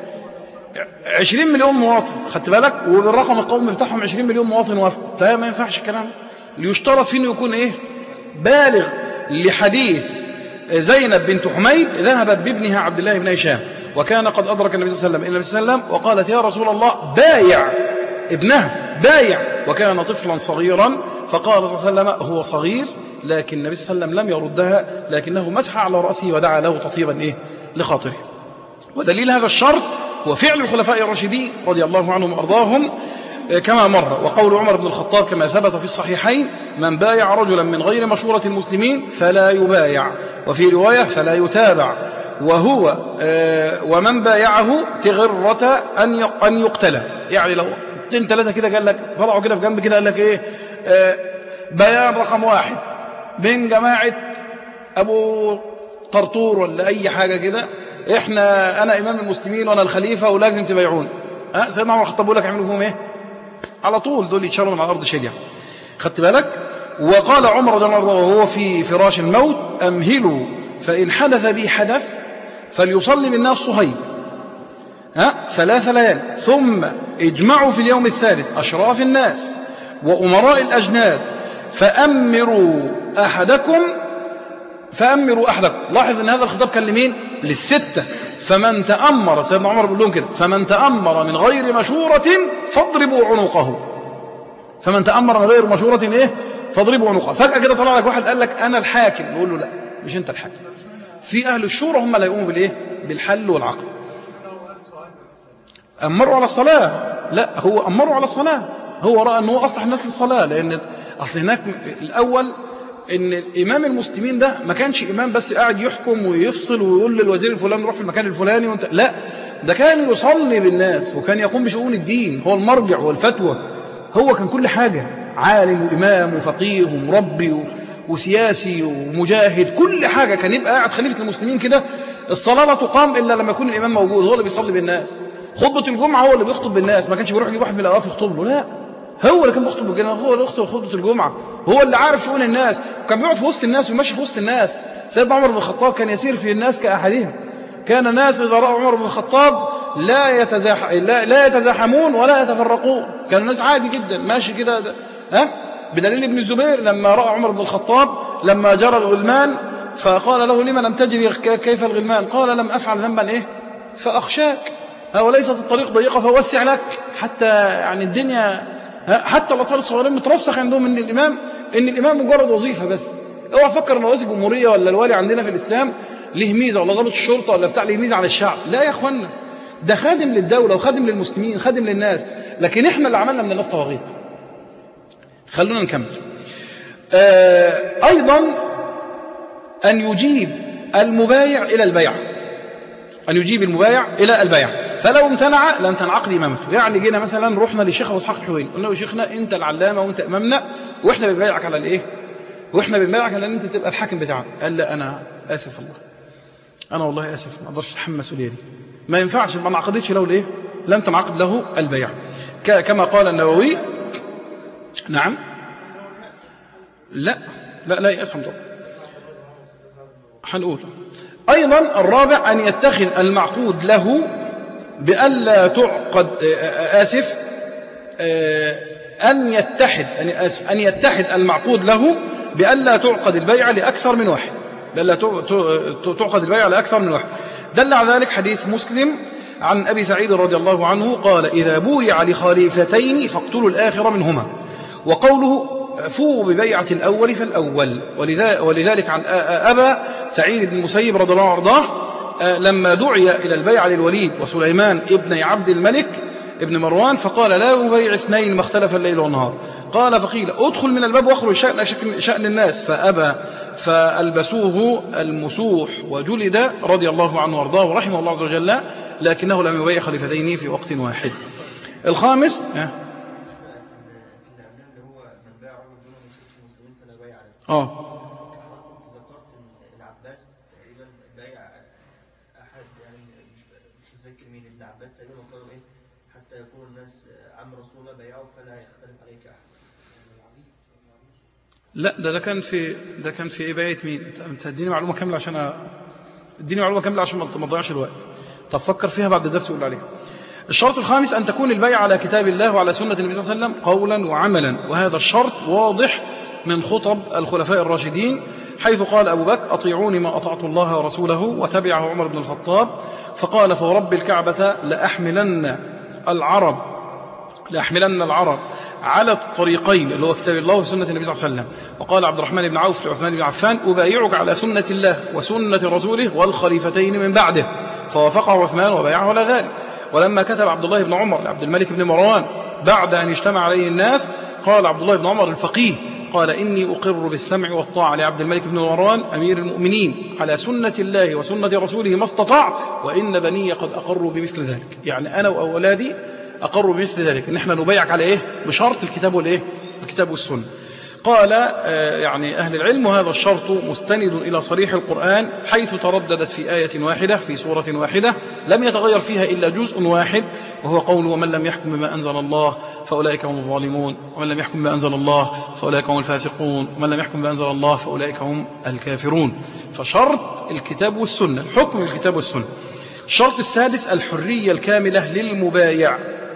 20 مليون مواطن، خدت بالك؟ وبالرقم القومي بتاعهم 20 مليون مواطن وافق، فما ينفعش الكلام ده. يشترط فيه انه يكون ايه؟ بالغ، لحديث زينب بنت حميد ذهبت بابنها عبد الله بن هشام وكان قد أدرك النبي صلى الله عليه وسلم وقالت: يا رسول الله بايع ابنها، بايع، وكان طفلا صغيرا، فقال صلى الله عليه وسلم: هو صغير، لكن النبي صلى الله عليه وسلم لم يردها، لكنه مسح على رأسه ودعا له تطيبا إيه؟ لخاطره. ودليل هذا الشرط هو فعل الخلفاء الراشدين رضي الله عنهم وأرضاهم كما مر، وقول عمر بن الخطاب كما ثبت في الصحيحين: من بايع رجلا من غير مشورة المسلمين فلا يبايع، وفي رواية فلا يتابع، وهو ومن بايعه تغرة أن يقتل. يعني لو 2-3 كده قال لك طلعوا كده في جنب كده قال لك ايه؟ بيان رقم 1 من جماعة أبو طرطور ولا أي حاجة كده، أنا إمام المسلمين وأنا الخليفة ولازم تبايعون. سيدنا عمر الخطاب بيقول لك اعملوا فيهم ايه؟ على طول دول يتشالوا من على الأرض شجع. خدت بالك؟ وقال عمر رضي الله عنه وهو في فراش الموت: أمهلوا فإن حدث بي حدث فليصلي بالناس صهيب 3 ليال، ثم اجمعوا في اليوم الثالث أشراف الناس وأمراء الأجناد فأمروا أحدكم. لاحظ أن هذا الخطاب كان لمين؟ للستة. فمن تأمر، سيدنا عمر بيقول لهم كده: فمن تأمر من غير مشورة فاضربوا عنقه. فمن تأمر من غير مشورة ايه؟ فاضربوا عنقه. فجأة كده طلع لك واحد قال لك أنا الحاكم، بيقول له لا، مش أنت الحاكم، في أهل الشورى هم اللي يقوموا بالإيه؟ بالحل والعقل. أمروا على الصلاة، لا هو أمروا على الصلاة، هو رأى أنه أصلح الناس للصلاة، لأن أصل هناك الأول إن الإمام المسلمين ده ما كانش إمام بس قاعد يحكم ويفصل ويقول للوزير الفلاني روح في المكان الفلاني لا، ده كان يصلي بالناس وكان يقوم بشؤون الدين، هو المرجع والفتوى، هو كان كل حاجة، عالم وإمام وفقيه ومربي وسياسي ومجاهد، كل حاجة. كان يبقى قاعد خليفة المسلمين كده، الصلاة لا تقام إلا لما يكون الإمام موجود، هو اللي بيصلي بالناس. خطبة الجمعة هو اللي بيخطب بالناس، ما كانش بيروح يجيب واحد من الأواف يخطب له، لا، هو اللي كان بيخطب بالجنة، هو اللي يخطب خطبة الجمعة، هو اللي عارف شؤون الناس، وكان بيقعد في وسط الناس ويمشي في وسط الناس. سيدنا عمر بن الخطاب كان يسير في الناس كأحدهم، كان الناس إذا رأوا عمر بن الخطاب لا يتزاحمون ولا يتفرقون، كان الناس عادي جدا ماشي كده بدليل ابن الزبير لما رأى عمر بن الخطاب لما جرى الغلمان فقال له: لما لم تجري كيف الغلمان؟ قال: لم أفعل ذنبا إيه فأخشاك، وليست الطريق ضيقة فوسع لك. حتى يعني الدنيا، حتى الأطفال الصغيرين مترسخ عندهم إن الإمام مجرد وظيفة بس. اوعى تفكر إن رئيس الجمهورية ولا الوالي عندنا في الإسلام له ميزة، ولا ضابط الشرطة ولا بتاع له ميزة على الشعب، لا يا أخوانا، ده خادم للدولة وخادم للمسلمين، خادم للناس، لكن إحنا اللي عملنا من الناس طواغيت. خلونا نكمل. أيضا أن يجيب المبايع إلى البيع، أن يجيب المبايع إلى البيع، فلو امتنع لم تنعقد إمامته. يعني جينا مثلا رحنا للشيخ أبو إسحاق الحويني قلنا له: شيخنا أنت العلامة وأنت إمامنا، وإحنا بنبايعك على الإيه؟ وإحنا بنبايعك على أن أنت تبقى الحاكم بتاعنا. قال: لا، أنا آسف، أنا والله آسف، ما أقدرش أتحمل مسؤوليتي، ما ينفعش، ما انعقدتش له الإيه؟ لم تنعقد له البيع، كما قال النووي. نعم، لا يفهم طبعا، هنقول. أيضا الرابع أن يتخذ المعقود له بألا تعقد أن يتحد المعقود له بألا تعقد البيعة لأكثر من واحد، بألا تعقد البيعة لأكثر من واحد. دل على ذلك حديث مسلم عن أبي سعيد رضي الله عنه قال: إذا بويع لخليفتين فاقتلوا الآخر منهما. وقوله: فووا ببيعة الأول فالأول. ولذلك عن أبا سعيد بن المسيب رضي الله عنه لما دعي إلى البيعة للوليد وسليمان ابن عبد الملك ابن مروان فقال: لا يبيع اثنين ما اختلف الليل والنهار. قال: فقيل: ادخل من الباب واخرج شأن الناس، فأبى فألبسوه المسوح وجلد رضي الله عنه وارضاه ورحمه الله عز وجل، لكنه لم يبيع خليفتين في وقت واحد. الخامس لا ده كان في بيعة مين؟ انت اديني معلومة كاملة عشان ما تضيعش الوقت. طب فكر فيها بعد الدرس وقول عليها. الشرط الخامس أن تكون البيعة على كتاب الله وعلى سنة النبي صلى الله عليه وسلم قولا وعملا، وهذا الشرط واضح من خطب الخلفاء الراشدين، حيث قال أبو بكر: أطيعوني ما أطعت الله ورسوله، وتبعه عمر بن الخطاب فقال: فورب الكعبة لأحملن العرب على الطريقين، اللي هو كتاب الله وسنة النبي صلى الله عليه وسلم. وقال عبد الرحمن بن عوف لعثمان بن عفان: أبايعك على سنة الله وسنة رسوله والخليفتين من بعده، فوافقه عثمان وبايعه على ذلك. ولما كتب عبد الله بن عمر لعبد الملك بن مروان بعد أن اجتمع عليه الناس، قال عبد الله بن عمر الفقيه: قال: إني أقر بالسمع والطاعة لعبد الملك بن مروان أمير المؤمنين على سنة الله وسنة رسوله ما استطعت، وإن بني قد أقروا بمثل ذلك. يعني أنا وأولادي أقروا بمثل ذلك، إن احنا نبيعك على إيه؟ بشرط الكتاب والسنة. قال يعني أهل العلم: وهذا الشرط مستند إلى صريح القرآن، حيث ترددت في آية واحدة في سورة واحدة لم يتغير فيها إلا جزء واحد، وهو قول: ومن لم يحكم بما أنزل الله فأولئك هم الظالمون، ومن لم يحكم بما أنزل الله فأولئك هم الفاسقون، ومن لم يحكم بما أنزل الله فأولئك هم الكافرون. فشرط الكتاب والسنة، الحكم بالكتاب والسنة. الشرط السادس: الحرية الكاملة للمبايع،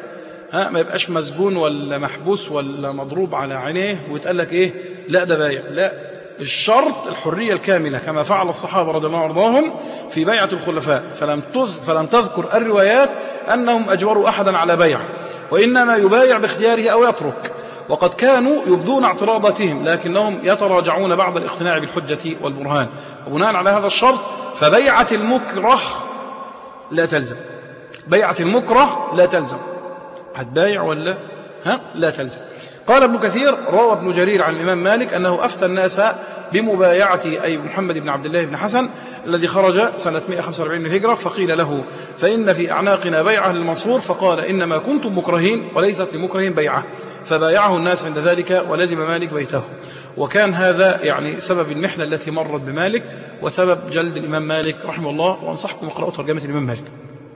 ما يبقاش مسجون ولا محبوس ولا مضروب على عينيه ويتقال لك ايه؟ لا ده بايع. لا، الشرط الحرية الكاملة، كما فعل الصحابة رضي الله عنهم في بيعة الخلفاء، فلم تذكر الروايات أنهم أجبروا أحدا على بيع، وإنما يبايع باختياره أو يترك. وقد كانوا يبدون اعتراضاتهم لكنهم يتراجعون بعد الاقتناع بالحجة والبرهان. وبناء على هذا الشرط فبيعة المكره لا تلزم. بيعة المكره لا تلزم. هتبايع ولا لا تلزم. قال ابن كثير: روى ابن جرير عن الإمام مالك أنه أفتى الناس بمبايعة أي محمد بن عبد الله بن حسن الذي خرج سنة 145 من الهجرة، فقيل له: فإن في أعناقنا بيعة للمنصور، فقال: إنما كنتم مكرهين وليست لمكرهين بيعة، فبايعه الناس عند ذلك ولزم مالك بيته. وكان هذا يعني سبب المحنة التي مرت بمالك وسبب جلد الإمام مالك رحمه الله، وأنصحكم اقرأوا ترجمة الإمام مالك.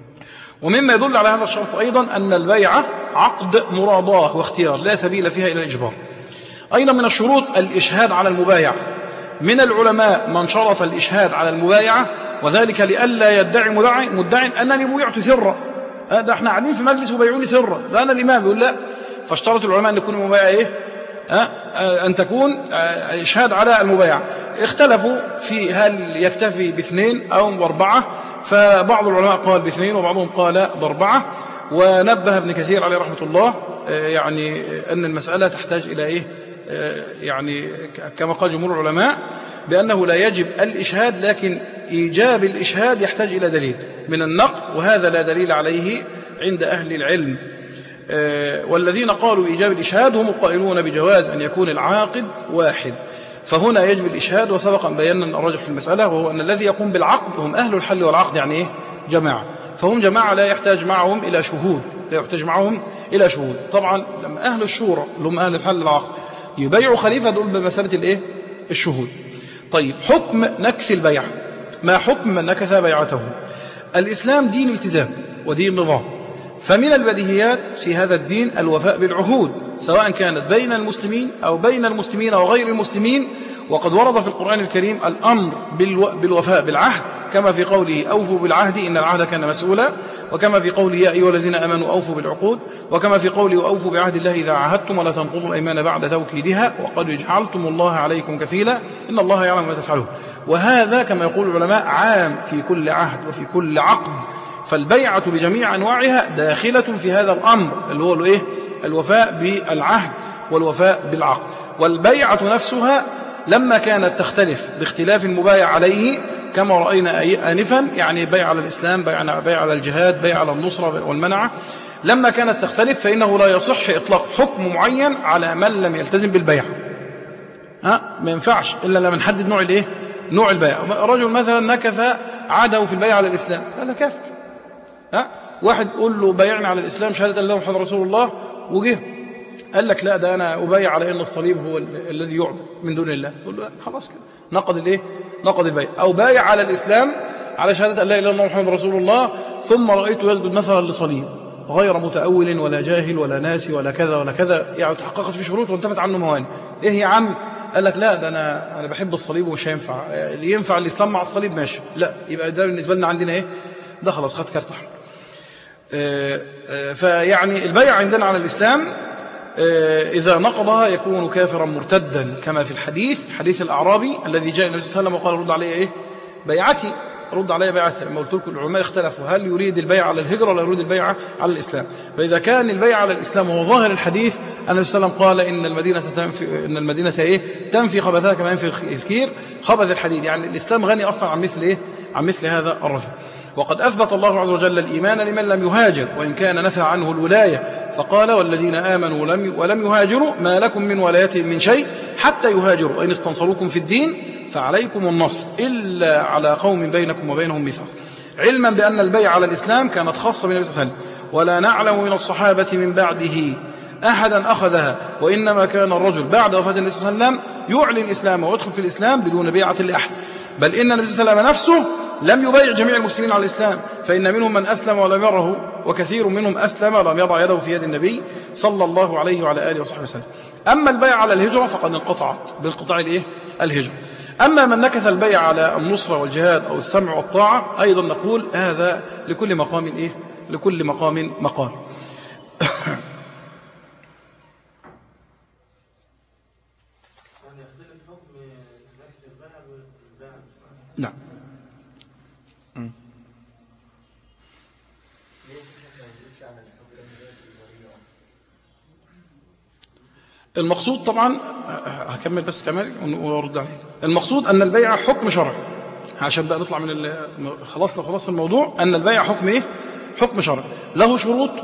ومما يدل على هذا الشرط أيضا أن البيعة عقد مراضاة واختيار لا سبيل فيها إلى الإجبار. أيضا من الشروط الإشهاد على المبايع. من العلماء من شرط الإشهاد على المبايعة، وذلك لئلا يدعي مدعي أنني بويعت سرا، ده احنا قاعدين في مجلس وبيعوني سرا، ده أنا الإمام يقول لا. فاشترط العلماء أن يكون المبايعة إيه؟ أن تكون إشهاد على المبايعة. اختلفوا في هل يكتفي باثنين أو بأربعة، فبعض العلماء قال باثنين وبعضهم قال بأربعة. ونبه ابن كثير عليه رحمة الله يعني أن المسألة تحتاج إلى إيه؟ يعني كما قال جمهور العلماء بأنه لا يجب الإشهاد، لكن إيجاب الإشهاد يحتاج إلى دليل من النقل، وهذا لا دليل عليه عند أهل العلم. والذين قالوا إيجاب الإشهاد هم القائلون بجواز أن يكون العاقد واحد، فهنا يجب الإشهاد. وسبق أن بينا الراجح في المسألة، وهو أن الذي يقوم بالعقد هم أهل الحل والعقد، يعني إيه؟ جماعة. فهم جماعة لا يحتاج معهم إلى شهود. طبعا لما أهل الشورى اللي هم أهل الحل والعقد يبيعوا خليفة دول بمسألة الإيه؟ الشهود. طيب، حكم نكث البيع. ما حكم من نكث بيعته؟ الإسلام دين التزام ودين نظام، فمن البديهيات في هذا الدين الوفاء بالعهود، سواء كانت بين المسلمين أو بين المسلمين وغير المسلمين. وقد ورد في القرآن الكريم الأمر بالوفاء بالعهد كما في قوله أوفوا بالعهد إن العهد كان مسؤولا، وكما في قوله يا أيها الذين آمنوا أوفوا بالعقود، وكما في قوله وأوفوا بعهد الله إذا عاهدتم ولا تنقضوا الأيمان بعد توكيدها وقد جعلتم الله عليكم كفيلا إن الله يعلم ما تفعلون. وهذا كما يقول العلماء عام في كل عهد وفي كل عقد، فالبيعة بجميع أنواعها داخلة في هذا الأمر اللي هو الوفاء بالعهد والوفاء بالعقد. والبيعة نفسها لما كانت تختلف باختلاف المبايع عليه كما رأينا آنفا، يعني بيع على الإسلام، بيع على الجهاد، بيع على النصرة والمنعة، لما كانت تختلف فإنه لا يصح إطلاق حكم معين على من لم يلتزم بالبيع. ما ينفعش إلا لما نحدد نوع البيع. رجل مثلا نكث عاده في البيع على الإسلام، هذا كافر. واحد قول له بايعنا على الإسلام شهادة الله محمد رسول الله، وجه قال لك لا ده أنا أبايع على أن الصليب هو الذي يعبد من دون الله، قول له خلاص كده نقض البيع. أو بايع على الإسلام على شهادة أن لا إله إلا الله محمد رسول الله ثم رأيته يسجد مثلا لصليب غير متأول ولا جاهل ولا ناسي ولا كذا ولا كذا، يعني تحققت في شروط وانتفت عنه موانع. إيه يا عم؟ قال لك لا ده أنا بحب الصليب ومش هينفع، اللي ينفع الإسلام مع الصليب ماشي، لا يبقى ده بالنسبة لنا عندنا ده خلاص خد كارت أحمر. فيعني البيع عندنا على الإسلام إذا نقضها يكون كافرا مرتدا، كما في حديث الأعرابي الذي جاء النبي صلى الله عليه وسلم وقال رد علي بيعتي، رد علي بيعتي. لما قلت لكم العلماء اختلفوا هل يريد البيع على الهجرة ولا يريد البيع على الإسلام. فإذا كان البيع على الإسلام هو ظاهر الحديث، النبي صلى الله عليه وسلم قال إن المدينة تنفي خبثها كما ينفي الكير خبث الحديد، يعني الإسلام غني أصلا عن مثل هذا الرجل. وقد أثبت الله عز وجل الإيمان لمن لم يهاجر وإن كان نفى عنه الولاية، فقال والذين آمنوا ولم يهاجروا ما لكم من ولايتهم من شيء حتى يهاجروا، وإن استنصروكم في الدين فعليكم النصر إلا على قوم بينكم وبينهم ميثاق. علما بأن البيع على الإسلام كانت خاصة بالنبي صلى الله عليه وسلم، ولا نعلم من الصحابة من بعده أحدا أخذها، وإنما كان الرجل بعد وفاة النبي صلى الله عليه وسلم يعلن إسلامه ويدخل في الإسلام بدون بيعة لأحد، بل إن النبي صلى الله عليه وسلم نفسه لم يبايع جميع المسلمين على الإسلام، فإن منهم من أسلم ولم يره، وكثير منهم أسلم ولم يضع يده في يد النبي صلى الله عليه وعلى آله وصحبه وسلم. أما البيع على الهجرة فقد انقطعت بانقطاع الهجرة. أما من نكث البيع على النصرة والجهاد أو السمع والطاعة أيضا نقول هذا لكل مقام لكل مقام مقال. نعم. المقصود طبعا هكمل بس كمان وارد عليه. المقصود أن البيع حكم شرعي، عشان بقى نطلع من خلاص الموضوع، أن البيع حكم حكم شرعي له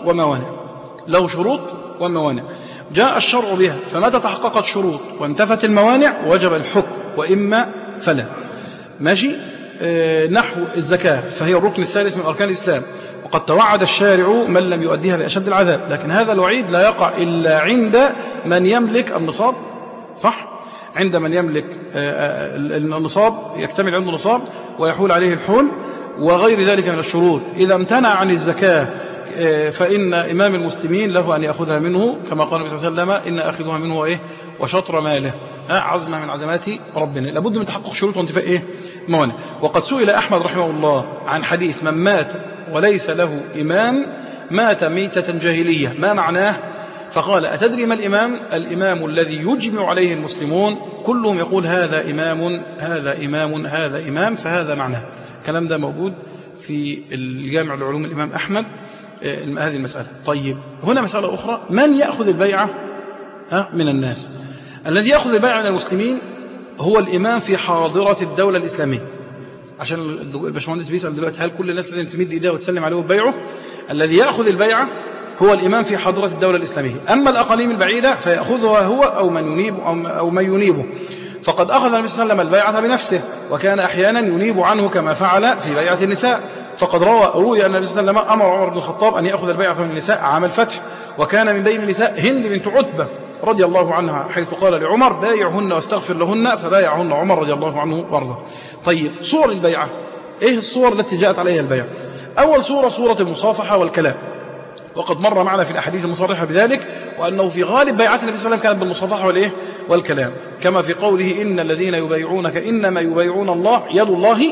شروط وموانع جاء الشرع بها، فمتى تحققت شروط وانتفت الموانع وجب الحكم وإما فلا. ماشي. نحو الزكاة فهي الركن الثالث من أركان الإسلام، وقد توعد الشارع من لم يؤديها بأشد العذاب، لكن هذا الوعيد لا يقع إلا عند من يملك النصاب، صح؟ عند من يملك النصاب، يكتمل عنده نصاب ويحول عليه الحول وغير ذلك من الشروط. إذا امتنع عن الزكاة فإن إمام المسلمين له أن يأخذها منه، كما قال النبي صلى الله عليه وسلم إن أخذها منه وشطر ماله، عزمة من عزمات ربنا. لابد من تحقق شروط وانتفاء موانع. وقد سئل أحمد رحمه الله عن حديث من مات وليس له إمام مات ميتة جاهلية، ما معناه؟ فقال أتدري ما الإمام؟ الإمام الذي يجمع عليه المسلمون كلهم يقول هذا إمام هذا إمام هذا إمام، فهذا معناه. الكلام ده موجود في الجامع العلوم الإمام أحمد هذه المسألة. طيب هنا مسألة أخرى، من يأخذ البيعة من الناس؟ الذي يأخذ البيعة من المسلمين هو الإمام في حاضرة الدولة الإسلامية، عشان الباشمهندس بيسأل دلوقتي هل كل الناس لازم تمد إيديها وتسلم عليه وتبيعه؟ الذي يأخذ البيعة هو الإمام في حاضرة الدولة الإسلامية. أما الأقاليم البعيدة فيأخذها هو أو من ينيبه. فقد أخذ النبي صلى الله عليه وسلم البيعة بنفسه، وكان أحيانا ينيب عنه كما فعل في بيعة النساء. فقد روي أن النبي صلى الله عليه وسلم أمر عمر بن الخطاب أن يأخذ البيعة من النساء عام الفتح، وكان من بين النساء هند بنت عتبة رضي الله عنها، حيث قال لعمر بايعهن واستغفر لهن، فبايعهن عمر رضي الله عنه وارضاه. طيب صور البيعة، إيه الصور التي جاءت عليها البيعة؟ أول صورة المصافحة والكلام، وقد مر معنا في الأحاديث المصرحة بذلك، وأنه في غالب بيعات النبي صلى الله عليه وسلم كانت بالمصافحة والكلام، كما في قوله إن الذين يبايعونك إنما يبايعون الله يد الله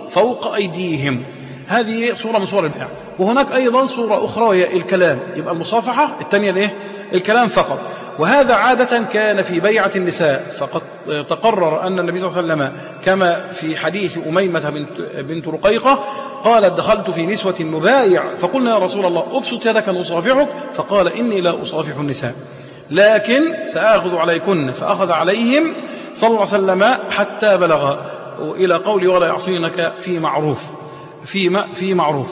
فوق أيديهم. هذه صورة من صور البيع. وهناك أيضا صورة أخرى وهي الكلام، يبقى المصافحة، الثانية الايه؟ الكلام فقط. وهذا عادة كان في بيعة النساء، فقد تقرر أن النبي صلى الله عليه وسلم كما في حديث أميمة بنت رقيقة قالت دخلت في نسوة نبايع فقلنا يا رسول الله أبسط يدك نصافحك، فقال إني لا أصافح النساء لكن سآخذ عليكن، فأخذ عليهم صلى الله عليه وسلم حتى بلغ إلى قول ولا يعصينك في معروف في معروف.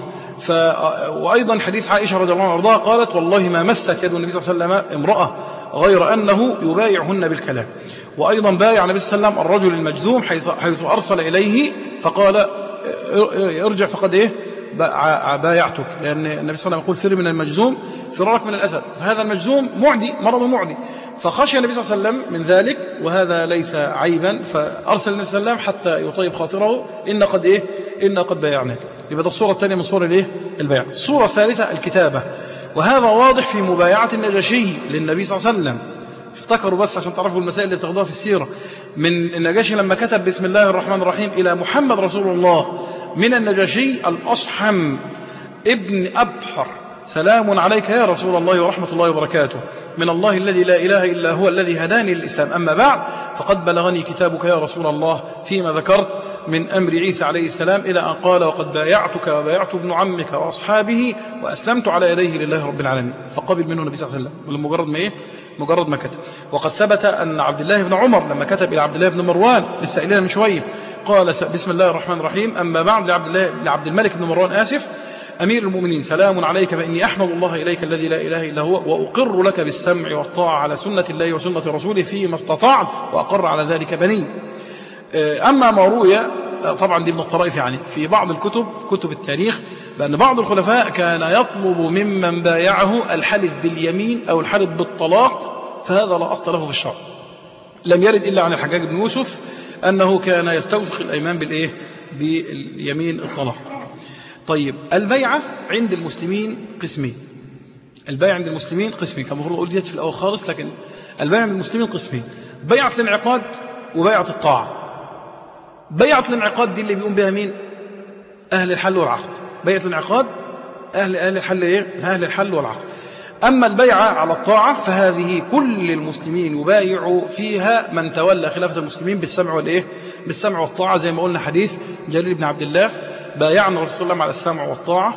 وأيضا حديث عائشة رضي الله عنها وارضاها قالت والله ما مست يد النبي صلى الله عليه وسلم امرأة غير أنه يبايعهن بالكلام. وأيضا بايع النبي صلى الله عليه وسلم الرجل المجذوم حيث أرسل إليه فقال ارجع فقد إيه بايعتك، لأن النبي صلى الله عليه وسلم يقول فر من المجذوم فرارك من الأسد، فهذا المجذوم معدي، مرض معدي، فخشي النبي صلى الله عليه وسلم من ذلك، وهذا ليس عيبا، فأرسل النبي صلى الله عليه وسلم حتى يطيب خاطره إن قد بايعناك. يبقى ده الصورة الثانية من صور البيع. الصورة الثالثة الكتابة، وهذا واضح في مبايعة النجاشي للنبي صلى الله عليه وسلم. افتكروا بس عشان تعرفوا المسائل اللي بتاخدوها في السيرة، من النجاشي لما كتب بسم الله الرحمن الرحيم إلى محمد رسول الله، من النجاشي الأصحم ابن أبحر سلام عليك يا رسول الله ورحمة الله وبركاته من الله الذي لا إله إلا هو الذي هداني للإسلام، أما بعد فقد بلغني كتابك يا رسول الله فيما ذكرت من أمر عيسى عليه السلام إلى أن قال وقد بايعتك وبايعت ابن عمك وأصحابه وأسلمت على يديه لله رب العالمين، فقبل منه النبي صلى الله عليه وسلم مجرد ما كتب. وقد ثبت أن عبد الله بن عمر لما كتب إلى عبد الله بن مروان لسه قايلين من شوية قال بسم الله الرحمن الرحيم أما بعد لعبد الملك بن مروان أمير المؤمنين سلام عليك فإني أحمد الله إليك الذي لا إله إلا هو وأقر لك بالسمع والطاعة على سنة الله وسنة رسوله فيما استطعت وأقر على ذلك بني. أما ما روي طبعا دي من الطرائف يعني في بعض كتب التاريخ بأن بعض الخلفاء كان يطلب ممن بايعه الحلف باليمين أو الحلف بالطلاق، فهذا لا أصل له في الشرع. لم يرد إلا عن الحجاج بن يوسف أنه كان يستوثق الأيمان باليمين الطلاق. طيب البيعة عند المسلمين قسمين. البيعة عند المسلمين قسمين، كان المفروض أقول ديت في الأول خالص، لكن البيعة عند المسلمين قسمين: بيعة الانعقاد وبيعة الطاعة. بيعة الانعقاد دي اللي بيقوم بها مين؟ أهل الحل والعقد. بيعة الانعقاد أهل الحل أهل الحل والعقد. أما البيعة على الطاعة فهذه كل المسلمين يبايعوا فيها من تولى خلافة المسلمين بالسمع والطاعة، زي ما قلنا حديث جرير بن عبد الله بايعنا الرسول صلى الله عليه وسلم على السمع والطاعة،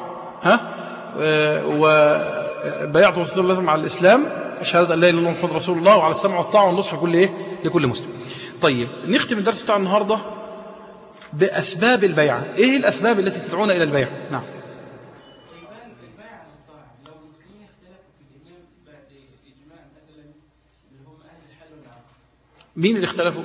وبايعت الرسول صلى الله عليه وسلم على الإسلام شهادة أن لا إله إلا الله محمد رسول الله وعلى السمع والطاعة والنصح لكل مسلم. طيب نختم الدرس بتاع النهاردة بأسباب البيعة. إيه الأسباب التي تدعونا إلى البيع؟ نعم. مين اللي اختلفوا؟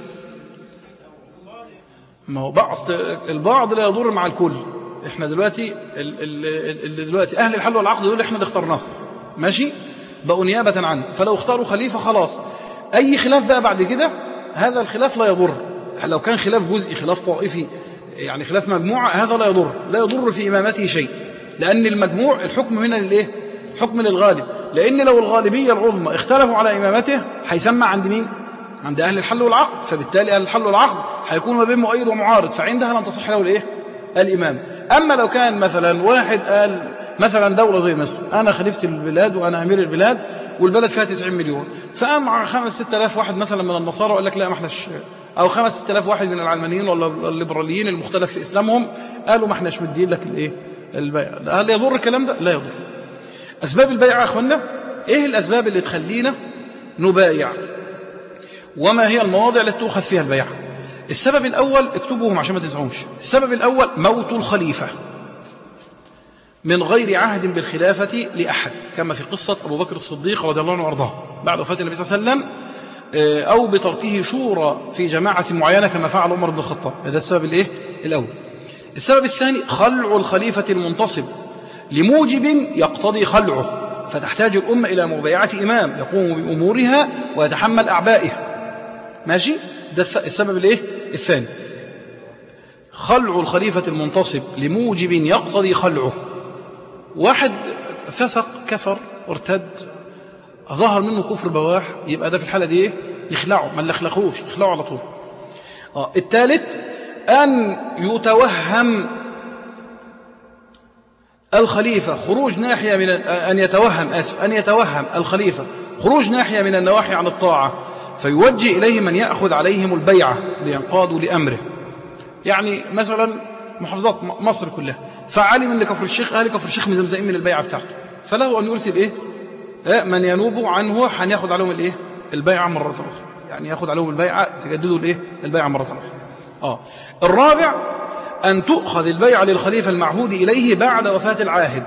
ما هو البعض لا يضر مع الكل. احنا دلوقتي اهل الحل والعقد دول احنا اللي اخترناه، ماشي، بقوا نيابة عنه، فلو اختاروا خليفة خلاص اي خلاف بقى بعد كده هذا الخلاف لا يضر. لو كان خلاف جزئي خلاف طائفي يعني خلاف مجموعة هذا لا يضر في إمامته شيء، لأن المجموع الحكم هنا للإيه؟ حكم للغالب، لأن لو الغالبية العظمى اختلفوا على إمامته هيسمع عند مين؟ عند أهل الحل والعقد، فبالتالي أهل الحل والعقد هيكون ما بين مؤيد ومعارض، فعندها لن تصح له الإمام. أما لو كان مثلا واحد قال مثلا دولة زي مصر أنا خليفة البلاد وأنا أمير البلاد والبلد فيها 90 مليون، فقام 5-6 آلاف واحد مثلا من النصارى وقال لك لا ما احناش، أو 5-6 آلاف واحد من العلمانيين ولا الليبراليين المختلف في إسلامهم قالوا ما احناش مدين لك البيع. هل يضر الكلام ده؟ لا يضر. أسباب البيع يا أخوانا، إيه الأسباب اللي تخلينا نبايع؟ وما هي المواضع التي تؤخذ فيها البيع؟ السبب الأول اكتبوهم عشان ما تنسوهمش. السبب الأول موت الخليفة من غير عهد بالخلافة لأحد، كما في قصة أبو بكر الصديق رضي الله عنه وأرضاه بعد وفاة النبي صلى الله عليه وسلم، أو بتركه شورى في جماعة معينة كما فعل عمر بن الخطاب. هذا السبب الأول. السبب الثاني خلع الخليفة المنتصب لموجب يقتضي خلعه، فتحتاج الأمة إلى مبايعة إمام يقوم بأمورها ويتحمل أعبائها، ماشي. ده السبب الثاني، خلع الخليفة المنتصب لموجب يقتضي خلعه. واحد فسق كفر ارتد ظهر منه كفر بواح، يبقى ده في الحالة دي يخلعه، ما اللي خلقوش يخلعه على طول. الثالث أن يتوهم الخليفة خروج ناحية من أن يتوهم الخليفة خروج ناحية من النواحي عن الطاعة فيوجه إليه من يأخذ عليهم البيعة لينقادوا لأمره. يعني مثلا محافظات مصر كلها فعلم أن كفر الشيخ أهل كفر الشيخ مزمزئين من البيعة بتاعته، فله أن يرسل من ينوب عنه أن يأخذ عليهم البيعة مرة أخرى، يعني يأخذ عليهم البيعة تجددوا البيعة مرة أخرى. الرابع أن تؤخذ البيعة للخليفة المعهود إليه بعد وفاة العاهد.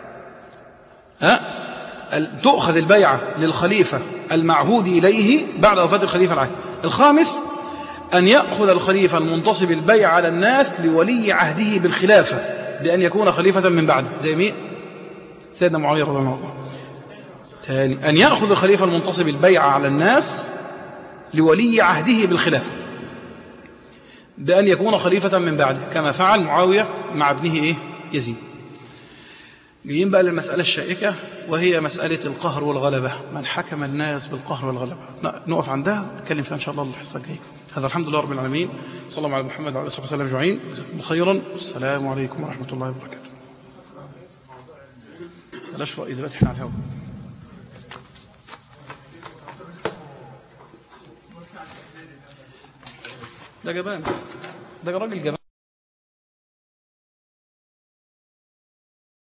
تؤخذ البيعة للخليفة المعهود إليه بعد وفاة الخليفة العاهد. الخامس أن يأخذ الخليفة المنتصب البيعة على الناس لولي عهده بالخلافة بأن يكون خليفة من بعده، زي مين؟ سيدنا معاوية رضي الله عنه. ثاني أن يأخذ الخليفة المنتصب البيعة على الناس لولي عهده بالخلافة بأن يكون خليفة من بعده كما فعل معاوية مع ابنه يزيد. جايين بقى للمسألة الشائكة وهي مسألة القهر والغلبة، من حكم الناس بالقهر والغلبة. نقف عندها نتكلم فيها إن شاء الله الحصة الجاية. هذا الحمد لله رب العالمين، صلى الله على محمد وعلى آله وصحبه وسلم أجمعين. جزاكم خيرا، السلام عليكم ورحمة الله وبركاته. بلاش رأي دلوقتي احنا على الهواء. ده جبان، ده راجل جبان.